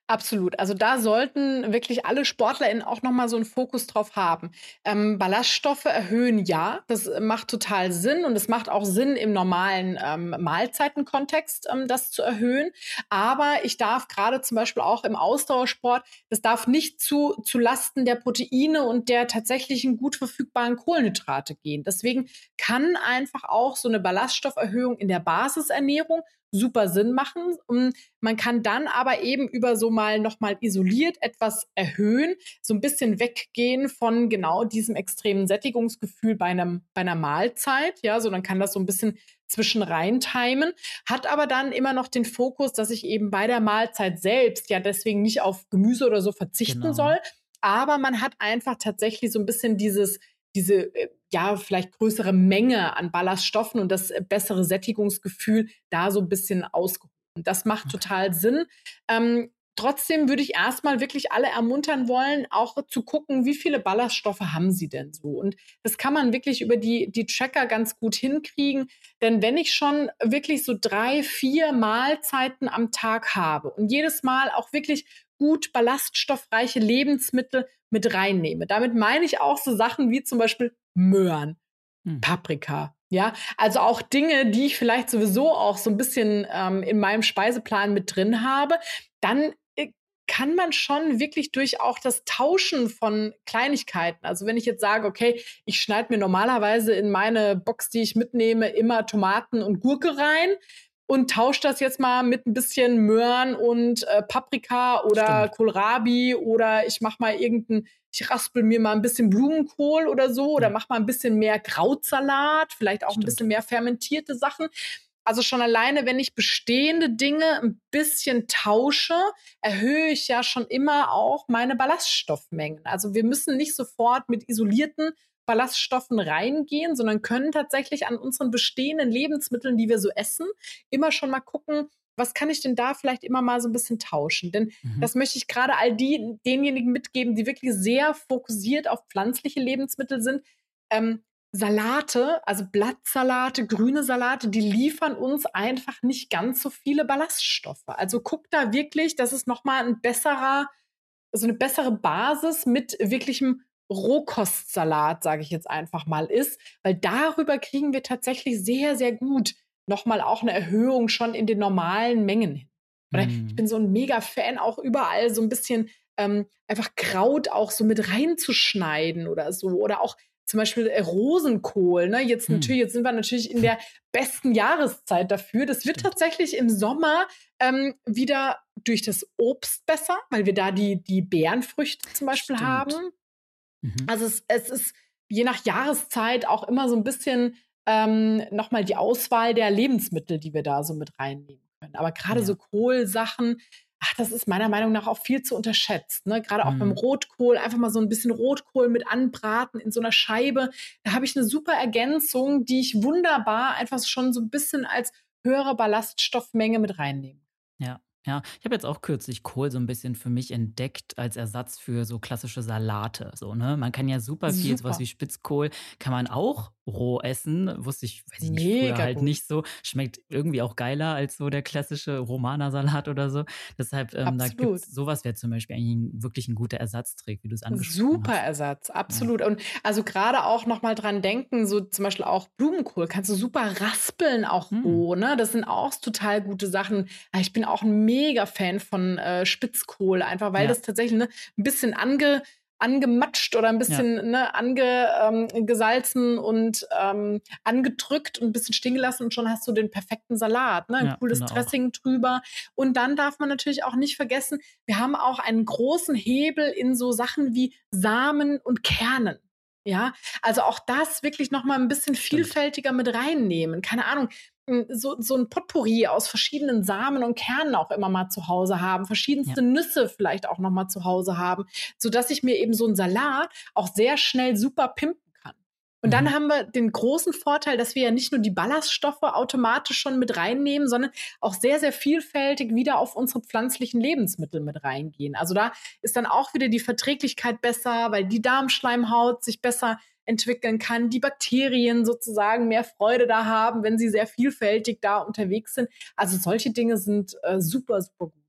Absolut. Also da sollten wirklich alle SportlerInnen auch noch mal so einen Fokus drauf haben. Ähm, Ballaststoffe erhöhen, ja, das äh, macht total Sinn und es macht auch Sinn im normalen ähm, Mahlzeitenkontext, ähm, das zu erhöhen. Aber ich darf gerade zum Beispiel auch im Ausdauersport, das darf nicht zu, zu Lasten der Proteine und der tatsächlichen gut verfügbaren Kohlenhydrate gehen. Deswegen kann einfach auch so eine Ballaststofferhöhung in der Basisernährung super Sinn machen. Um, man kann dann aber eben über so mal noch mal isoliert etwas erhöhen, so ein bisschen weggehen von genau diesem extremen Sättigungsgefühl bei einem bei einer Mahlzeit, ja, so dann kann das so ein bisschen zwischen rein timen, hat aber dann immer noch den Fokus, dass ich eben bei der Mahlzeit selbst ja deswegen nicht auf Gemüse oder so verzichten Genau. soll, aber man hat einfach tatsächlich so ein bisschen dieses diese, äh, ja, vielleicht größere Menge an Ballaststoffen und das äh, bessere Sättigungsgefühl da so ein bisschen ausgehoben. Das macht Okay. total Sinn. Ähm, trotzdem würde ich erstmal wirklich alle ermuntern wollen, auch zu gucken, wie viele Ballaststoffe haben sie denn so? Und das kann man wirklich über die die Tracker ganz gut hinkriegen, denn wenn ich schon wirklich so drei, vier Mahlzeiten am Tag habe und jedes Mal auch wirklich gut ballaststoffreiche Lebensmittel mit reinnehme. Damit meine ich auch so Sachen wie zum Beispiel Möhren, Hm. Paprika. Ja, also auch Dinge, die ich vielleicht sowieso auch so ein bisschen ähm, in meinem Speiseplan mit drin habe, dann äh, kann man schon wirklich durch auch das Tauschen von Kleinigkeiten, also wenn ich jetzt sage, okay, ich schneide mir normalerweise in meine Box, die ich mitnehme, immer Tomaten und Gurke rein und tausche das jetzt mal mit ein bisschen Möhren und äh, Paprika oder Stimmt. Kohlrabi oder ich mache mal irgendein, ich raspel mir mal ein bisschen Blumenkohl oder so oder Ja, mach mal ein bisschen mehr Krautsalat, vielleicht auch ein stimmt. bisschen mehr fermentierte Sachen. Also schon alleine, wenn ich bestehende Dinge ein bisschen tausche, erhöhe ich ja schon immer auch meine Ballaststoffmengen. Also wir müssen nicht sofort mit isolierten Ballaststoffen reingehen, sondern können tatsächlich an unseren bestehenden Lebensmitteln, die wir so essen, immer schon mal gucken, was kann ich denn da vielleicht immer mal so ein bisschen tauschen? Denn Mhm. das möchte ich gerade all die denjenigen mitgeben, die wirklich sehr fokussiert auf pflanzliche Lebensmittel sind. Ähm, Salate, also Blattsalate, grüne Salate, die liefern uns einfach nicht ganz so viele Ballaststoffe. Also guck da wirklich, dass es noch mal ein besserer so eine bessere Basis mit wirklichem Rohkostsalat, sage ich jetzt einfach mal, ist, weil darüber kriegen wir tatsächlich sehr, sehr gut noch mal auch eine Erhöhung schon in den normalen Mengen hin. Oder ich Hm. bin so ein Mega-Fan, auch überall so ein bisschen, ähm, einfach Kraut auch so mit reinzuschneiden oder so. Oder auch zum Beispiel, äh, Rosenkohl, ne? Jetzt Hm. natürlich jetzt sind wir natürlich in der besten Jahreszeit dafür. Das wird Stimmt. tatsächlich im Sommer ähm, wieder durch das Obst besser, weil wir da die, die Beerenfrüchte zum Beispiel haben. Stimmt. Mhm. Also es, es ist je nach Jahreszeit auch immer so ein bisschen ähm, nochmal die Auswahl der Lebensmittel, die wir da so mit reinnehmen können. Aber gerade so Ja. Kohlsachen, ach, das ist meiner Meinung nach auch viel zu unterschätzt. Ne? Gerade auch beim Mhm. Rotkohl, einfach mal so ein bisschen Rotkohl mit anbraten in so einer Scheibe. Da habe ich eine super Ergänzung, die ich wunderbar einfach schon so ein bisschen als höhere Ballaststoffmenge mit reinnehme. Ja, ja. Ich habe jetzt auch kürzlich Kohl so ein bisschen für mich entdeckt als Ersatz für so klassische Salate, so, ne? Man kann ja super viel so was Super, wie Spitzkohl kann man auch roh essen. Wusste ich weiß ich nicht, früher mega halt gut. nicht so. Schmeckt irgendwie auch geiler als so der klassische Romanersalat oder so. Deshalb, ähm, da Absolut. gibt's so was wäre zum Beispiel eigentlich 'n wirklich 'n guter Ersatztrick, wie du's angesprochen Super hast. Ersatz, Ja. absolut. Und also gerade auch noch mal dran denken, so zum Beispiel auch Blumenkohl kannst du super raspeln, auch Mhm. roh, ne? Das sind auch total gute Sachen. Ah, ich bin auch 'n Mega-Fan von, äh, Spitzkohl, einfach weil Ja, das tatsächlich, ne, 'n bisschen ange angematscht oder 'n ja, bisschen, ne, ange ähm, gesalzen und, ähm, angedrückt und 'n bisschen stehen gelassen und schon hast du den perfekten Salat, ne? 'N ja, cooles finde auch. Dressing drüber. Und dann darf man natürlich auch nicht vergessen, wir haben auch einen großen Hebel in so Sachen wie Samen und Kernen. Ja, also auch das wirklich noch mal 'n bisschen Stimmt. vielfältiger mit reinnehmen. Keine Ahnung, hm, so so 'n Potpourri aus verschiedenen Samen und Kernen auch immer mal zu Hause haben, Ja. verschiedenste Nüsse vielleicht auch noch mal zu Hause haben, sodass ich mir eben so 'n Salat auch sehr schnell super pimpen kann. Und dann Mhm. haben wir den großen Vorteil, dass wir ja nicht nur die Ballaststoffe automatisch schon mit reinnehmen, sondern auch sehr, sehr vielfältig wieder auf unsere pflanzlichen Lebensmittel mit reingehen. Also da ist dann auch wieder die Verträglichkeit besser, weil die Darmschleimhaut sich besser entwickeln kann, die Bakterien sozusagen mehr Freude da haben, wenn sie sehr vielfältig da unterwegs sind. Also solche Dinge sind äh, super, super gut.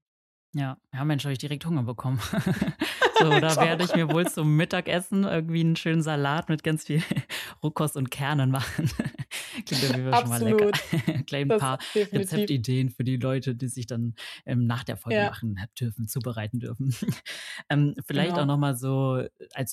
Ja, ja, Mensch, habe ich direkt Hunger bekommen. So, Ich da werde auch. ich mir wohl zum Mittagessen irgendwie einen schönen Salat mit ganz viel Rohkost und Kernen machen. Klingt auf jeden Fall schon mal lecker. Absolut, Gleich 'n das paar definitiv. Rezeptideen für die Leute, die sich dann, ähm, nach der Folge Ja, machen dürfen zubereiten dürfen. Ähm, vielleicht auch genau. noch mal so als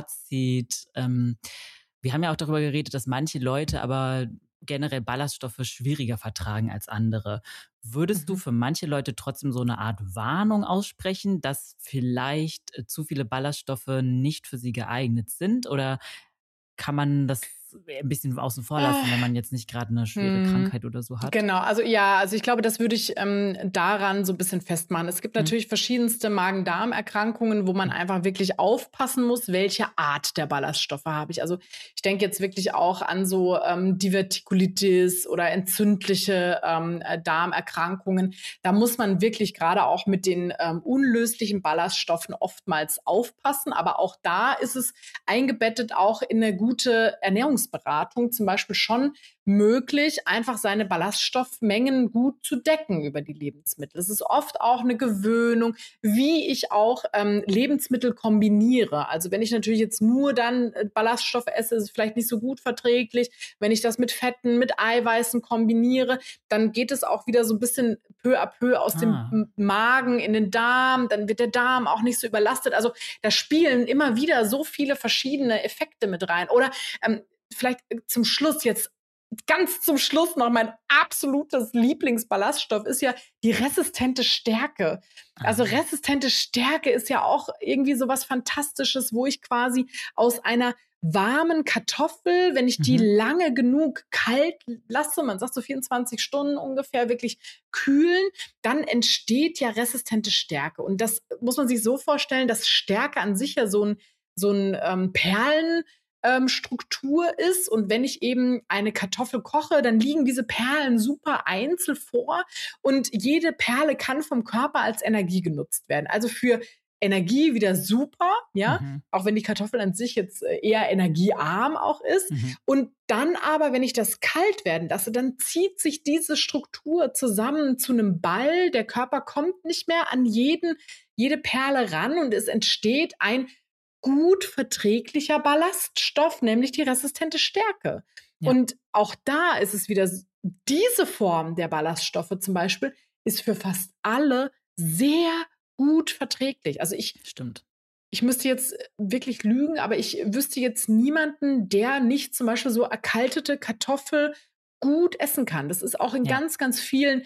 Fazit, ähm, wir haben ja auch darüber geredet, dass manche Leute aber generell Ballaststoffe schwieriger vertragen als andere. Würdest du Mhm. für manche Leute trotzdem so eine Art Warnung aussprechen, dass vielleicht, äh, zu viele Ballaststoffe nicht für sie geeignet sind? Oder kann man das ein bisschen außen vor lassen, wenn Ah. man jetzt nicht gerade eine schwere Mhm. Krankheit oder so hat? Genau, also ja, also ich glaube, das würde ich ähm, daran so ein bisschen festmachen. Es gibt Mhm. natürlich verschiedenste Magen-Darm-Erkrankungen, wo man einfach wirklich aufpassen muss, welche Art der Ballaststoffe habe ich. Also, ich denke jetzt wirklich auch an so, ähm, Divertikulitis oder entzündliche, ähm, äh, Darmerkrankungen. Da muss man wirklich gerade auch mit den, ähm, unlöslichen Ballaststoffen oftmals aufpassen. Aber auch da ist es eingebettet auch in eine gute Ernährungsberatung zum Beispiel schon möglich, einfach seine Ballaststoffmengen gut zu decken über die Lebensmittel. Es ist oft auch eine Gewöhnung, wie ich auch ähm, Lebensmittel kombiniere. Also wenn ich natürlich jetzt nur dann äh, Ballaststoffe esse, ist es vielleicht nicht so gut verträglich. Wenn ich das mit Fetten, mit Eiweißen kombiniere, dann geht es auch wieder so ein bisschen peu à peu aus dem Ah, M- Magen in den Darm. Dann wird der Darm auch nicht so überlastet. Also da spielen immer wieder so viele verschiedene Effekte mit rein. Oder ähm, vielleicht äh, zum Schluss jetzt ganz zum Schluss noch mein absolutes Lieblingsballaststoff ist ja die resistente Stärke. Also ah, resistente Stärke ist ja auch irgendwie so was Fantastisches, wo ich quasi aus einer warmen Kartoffel, wenn ich die mhm, lange genug kalt lasse, man sagt so vierundzwanzig Stunden ungefähr, wirklich kühlen, dann entsteht ja resistente Stärke. Und das muss man sich so vorstellen, dass Stärke an sich ja so ein, so ein ähm, Perlen, ähm, Struktur ist. Und wenn ich eben eine Kartoffel koche, dann liegen diese Perlen super einzeln vor und jede Perle kann vom Körper als Energie genutzt werden. Also für Energie wieder super, ja, mhm, auch wenn die Kartoffel an sich jetzt äh, eher energiearm auch ist. mhm. Und dann aber, wenn ich das kalt werden lasse, dann zieht sich diese Struktur zusammen zu einem Ball. Der Körper kommt nicht mehr an jeden, jede Perle ran und es entsteht ein gut verträglicher Ballaststoff, nämlich die resistente Stärke. Ja, Und auch da ist es wieder diese Form der Ballaststoffe zum Beispiel ist für fast alle sehr gut verträglich. Also ich, stimmt. ich müsste jetzt wirklich lügen, aber ich wüsste jetzt niemanden, der nicht zum Beispiel so erkaltete Kartoffel gut essen kann. Das ist auch in Ja, ganz, ganz vielen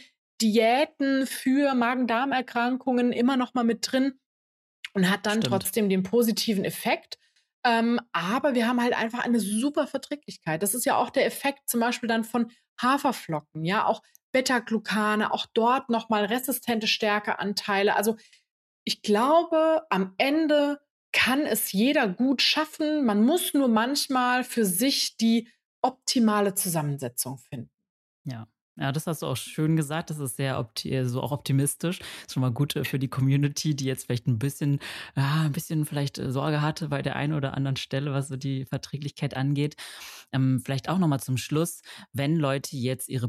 Diäten für Magen-Darm-Erkrankungen immer noch mal mit drin und hat dann stimmt. trotzdem den positiven Effekt. Ähm, aber wir haben halt einfach eine super Verträglichkeit. Das ist ja auch der Effekt zum Beispiel dann von Haferflocken, ja, auch Beta-Glucane, auch dort nochmal resistente Stärkeanteile. Also ich glaube, am Ende kann es jeder gut schaffen. Man muss nur manchmal für sich die optimale Zusammensetzung finden. Ja. Ja, das hast du auch schön gesagt. Das ist sehr opti äh, so auch optimistisch. Ist schon mal gut, äh, für die Community, die jetzt vielleicht ein bisschen ja, 'n bisschen vielleicht, äh, Sorge hatte bei der einen oder anderen Stelle, was so die Verträglichkeit angeht. Ähm, vielleicht auch noch mal zum Schluss, wenn Leute jetzt ihre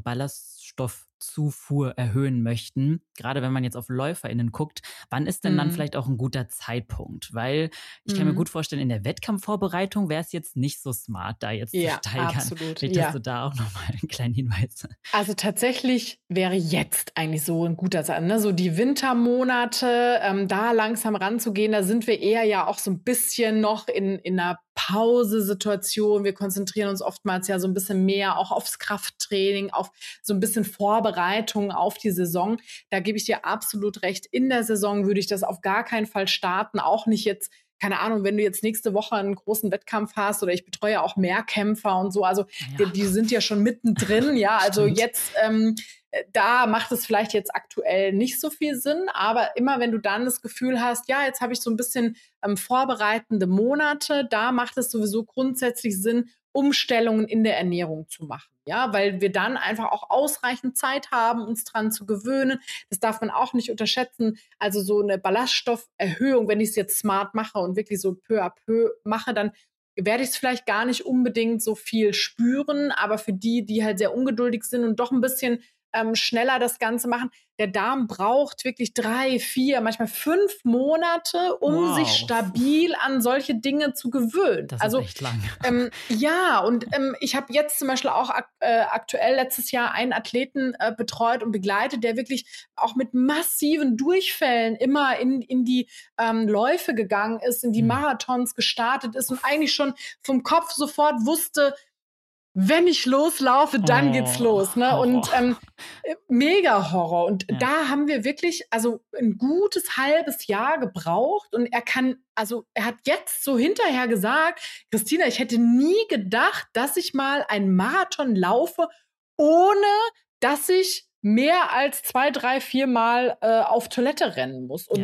Ballaststoffzufuhr erhöhen möchten, gerade wenn man jetzt auf LäuferInnen guckt, wann ist denn dann Mhm. vielleicht auch ein guter Zeitpunkt? Weil ich kann mir Mhm. gut vorstellen, in der Wettkampfvorbereitung wäre es jetzt nicht so smart, da jetzt zu Ja, steigern. absolut. Vielleicht hast du Ja. da auch noch mal 'n kleinen Hinweis. Also tatsächlich wäre jetzt eigentlich so ein guter Zeit, ne? So die Wintermonate, ähm, da langsam ranzugehen, da sind wir eher ja auch so ein bisschen noch in in 'ner Pausesituation. Wir konzentrieren uns oftmals ja so ein bisschen mehr auch aufs Krafttraining, auf so ein bisschen Vorbereitung auf die Saison. Da gebe ich dir absolut recht. In der Saison würde ich das auf gar keinen Fall starten, auch nicht jetzt keine Ahnung, wenn du jetzt nächste Woche einen großen Wettkampf hast oder ich betreue auch Mehrkämpfer und so. Also Ah ja, die, die sind ja schon mittendrin, ja. Also stimmt. jetzt, ähm, äh, da macht es vielleicht jetzt aktuell nicht so viel Sinn, aber immer wenn du dann das Gefühl hast, ja, jetzt habe ich so ein bisschen ähm, vorbereitende Monate, da macht es sowieso grundsätzlich Sinn, Umstellungen in der Ernährung zu machen. Ja, weil wir dann einfach auch ausreichend Zeit haben, uns dran zu gewöhnen. Das darf man auch nicht unterschätzen. Also so eine Ballaststofferhöhung, wenn ich es jetzt smart mache und wirklich so peu à peu mache, dann werde ich es vielleicht gar nicht unbedingt so viel spüren. Aber für die, die halt sehr ungeduldig sind und doch ein bisschen ähm, schneller das Ganze machen. Der Darm braucht wirklich drei, vier, manchmal fünf Monate, um Wow. sich stabil an solche Dinge zu gewöhnen. Das also ist echt lang. Ähm, ja, und ähm, ich habe jetzt zum Beispiel auch ak äh, aktuell letztes Jahr einen Athleten äh, betreut und begleitet, der wirklich auch mit massiven Durchfällen immer in, in die ähm, Läufe gegangen ist, in die Hm. Marathons gestartet ist und eigentlich schon vom Kopf sofort wusste, wenn ich loslaufe, dann Oh, geht's los. Ne? Und Horror. ähm, äh, mega Horror. Und Ja. da haben wir wirklich also ein gutes halbes Jahr gebraucht. Und er kann, also er hat jetzt so hinterher gesagt, Christina, ich hätte nie gedacht, dass ich mal einen Marathon laufe, ohne dass ich mehr als zwei, drei, vier Mal äh, auf Toilette rennen muss. Und Ja.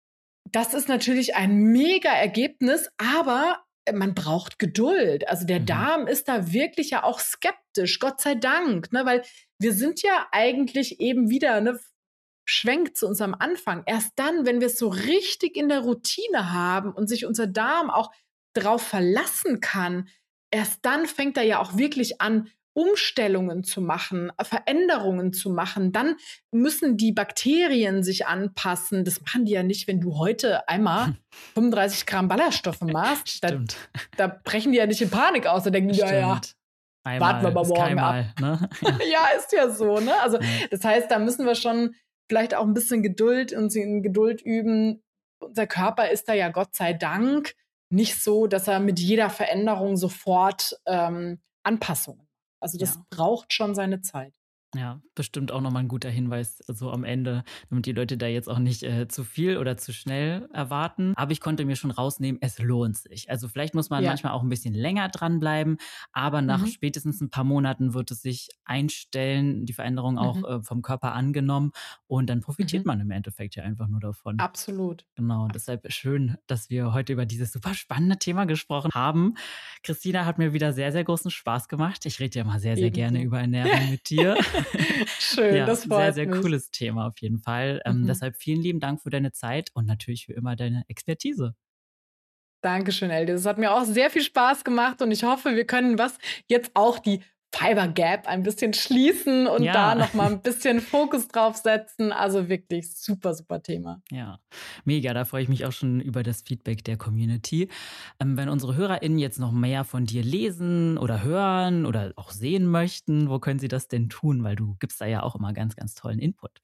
das ist natürlich ein mega Ergebnis, aber man braucht Geduld. Also der Mhm. Darm ist da wirklich ja auch skeptisch, Gott sei Dank, ne? Weil wir sind ja eigentlich eben wieder, ne, schwenkt zu unserem Anfang. Erst dann, wenn wir es so richtig in der Routine haben und sich unser Darm auch darauf verlassen kann, erst dann fängt er ja auch wirklich an, Umstellungen zu machen, Veränderungen zu machen. Dann müssen die Bakterien sich anpassen. Das machen die ja nicht, wenn du heute einmal fünfunddreißig Gramm Ballaststoffe machst. Da, Stimmt. da brechen die ja nicht in Panik aus. Da denken die, ja, ja, Stimmt. Einmal warten wir mal ist morgen keinmal, ne? Ja. ja, ist ja so, ne? Also, Ja. das heißt, da müssen wir schon vielleicht auch ein bisschen Geduld und in Geduld üben. Unser Körper ist da ja Gott sei Dank nicht so, dass er mit jeder Veränderung sofort ähm, Anpassungen macht. Also das Ja. braucht schon seine Zeit. Ja, bestimmt auch nochmal ein guter Hinweis so am Ende, damit die Leute da jetzt auch nicht äh, zu viel oder zu schnell erwarten. Aber ich konnte mir schon rausnehmen, es lohnt sich. Also vielleicht muss man Ja. manchmal auch ein bisschen länger dranbleiben, aber nach Mhm. spätestens ein paar Monaten wird es sich einstellen, die Veränderung auch Mhm. äh, vom Körper angenommen und dann profitiert Mhm. man im Endeffekt ja einfach nur davon. Absolut. Genau, und deshalb schön, dass wir heute über dieses super spannende Thema gesprochen haben. Christina, hat mir wieder sehr, sehr großen Spaß gemacht. Ich rede ja mal sehr, sehr gerne Ebenso. über Ernährung mit dir. Schön, Ja, das sehr, freut sehr mich. cooles Thema auf jeden Fall. Ähm, Mhm. deshalb vielen lieben Dank für deine Zeit und natürlich für immer deine Expertise. Dankeschön, Eldi. Das hat mir auch sehr viel Spaß gemacht und ich hoffe, wir können was jetzt auch die Fiber Gap ein bisschen schließen und Ja. da noch mal ein bisschen Fokus drauf setzen. Also wirklich super, super Thema. Ja, mega. Da freue ich mich auch schon über das Feedback der Community. Ähm, wenn unsere HörerInnen jetzt noch mehr von dir lesen oder hören oder auch sehen möchten, wo können sie das denn tun? Weil du gibst da ja auch immer ganz, ganz tollen Input.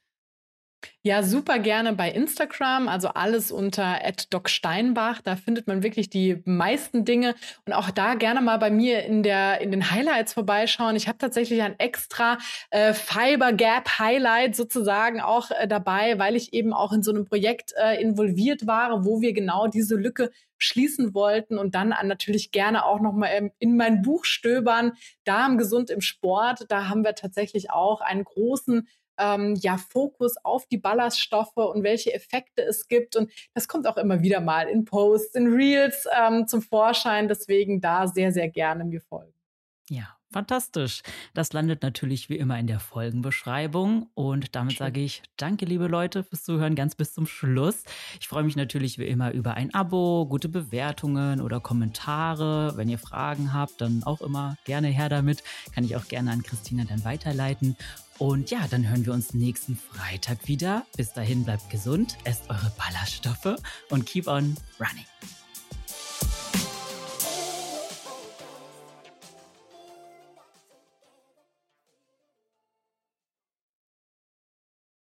Ja, super gerne bei Instagram, also alles unter at docsteinbach. Da findet man wirklich die meisten Dinge. Und auch da gerne mal bei mir in, der, in den Highlights vorbeischauen. Ich habe tatsächlich ein extra äh, Fiber Gap Highlight sozusagen auch äh, dabei, weil ich eben auch in so einem Projekt äh, involviert war, wo wir genau diese Lücke schließen wollten und dann an natürlich gerne auch noch mal ähm, in mein Buch stöbern. Darm gesund im Sport. Da haben wir tatsächlich auch einen großen Ähm, ja, Fokus auf die Ballaststoffe und welche Effekte es gibt. Und das kommt auch immer wieder mal in Posts, in Reels ähm, zum Vorschein. Deswegen da sehr, sehr gerne mir folgen. Ja, fantastisch. Das landet natürlich wie immer in der Folgenbeschreibung. Und damit Schön. sage ich danke, liebe Leute, fürs Zuhören ganz bis zum Schluss. Ich freue mich natürlich wie immer über ein Abo, gute Bewertungen oder Kommentare. Wenn ihr Fragen habt, dann auch immer gerne her damit. Kann ich auch gerne an Christina dann weiterleiten. Und ja, dann hören wir uns nächsten Freitag wieder. Bis dahin bleibt gesund, esst eure Ballaststoffe und keep on running.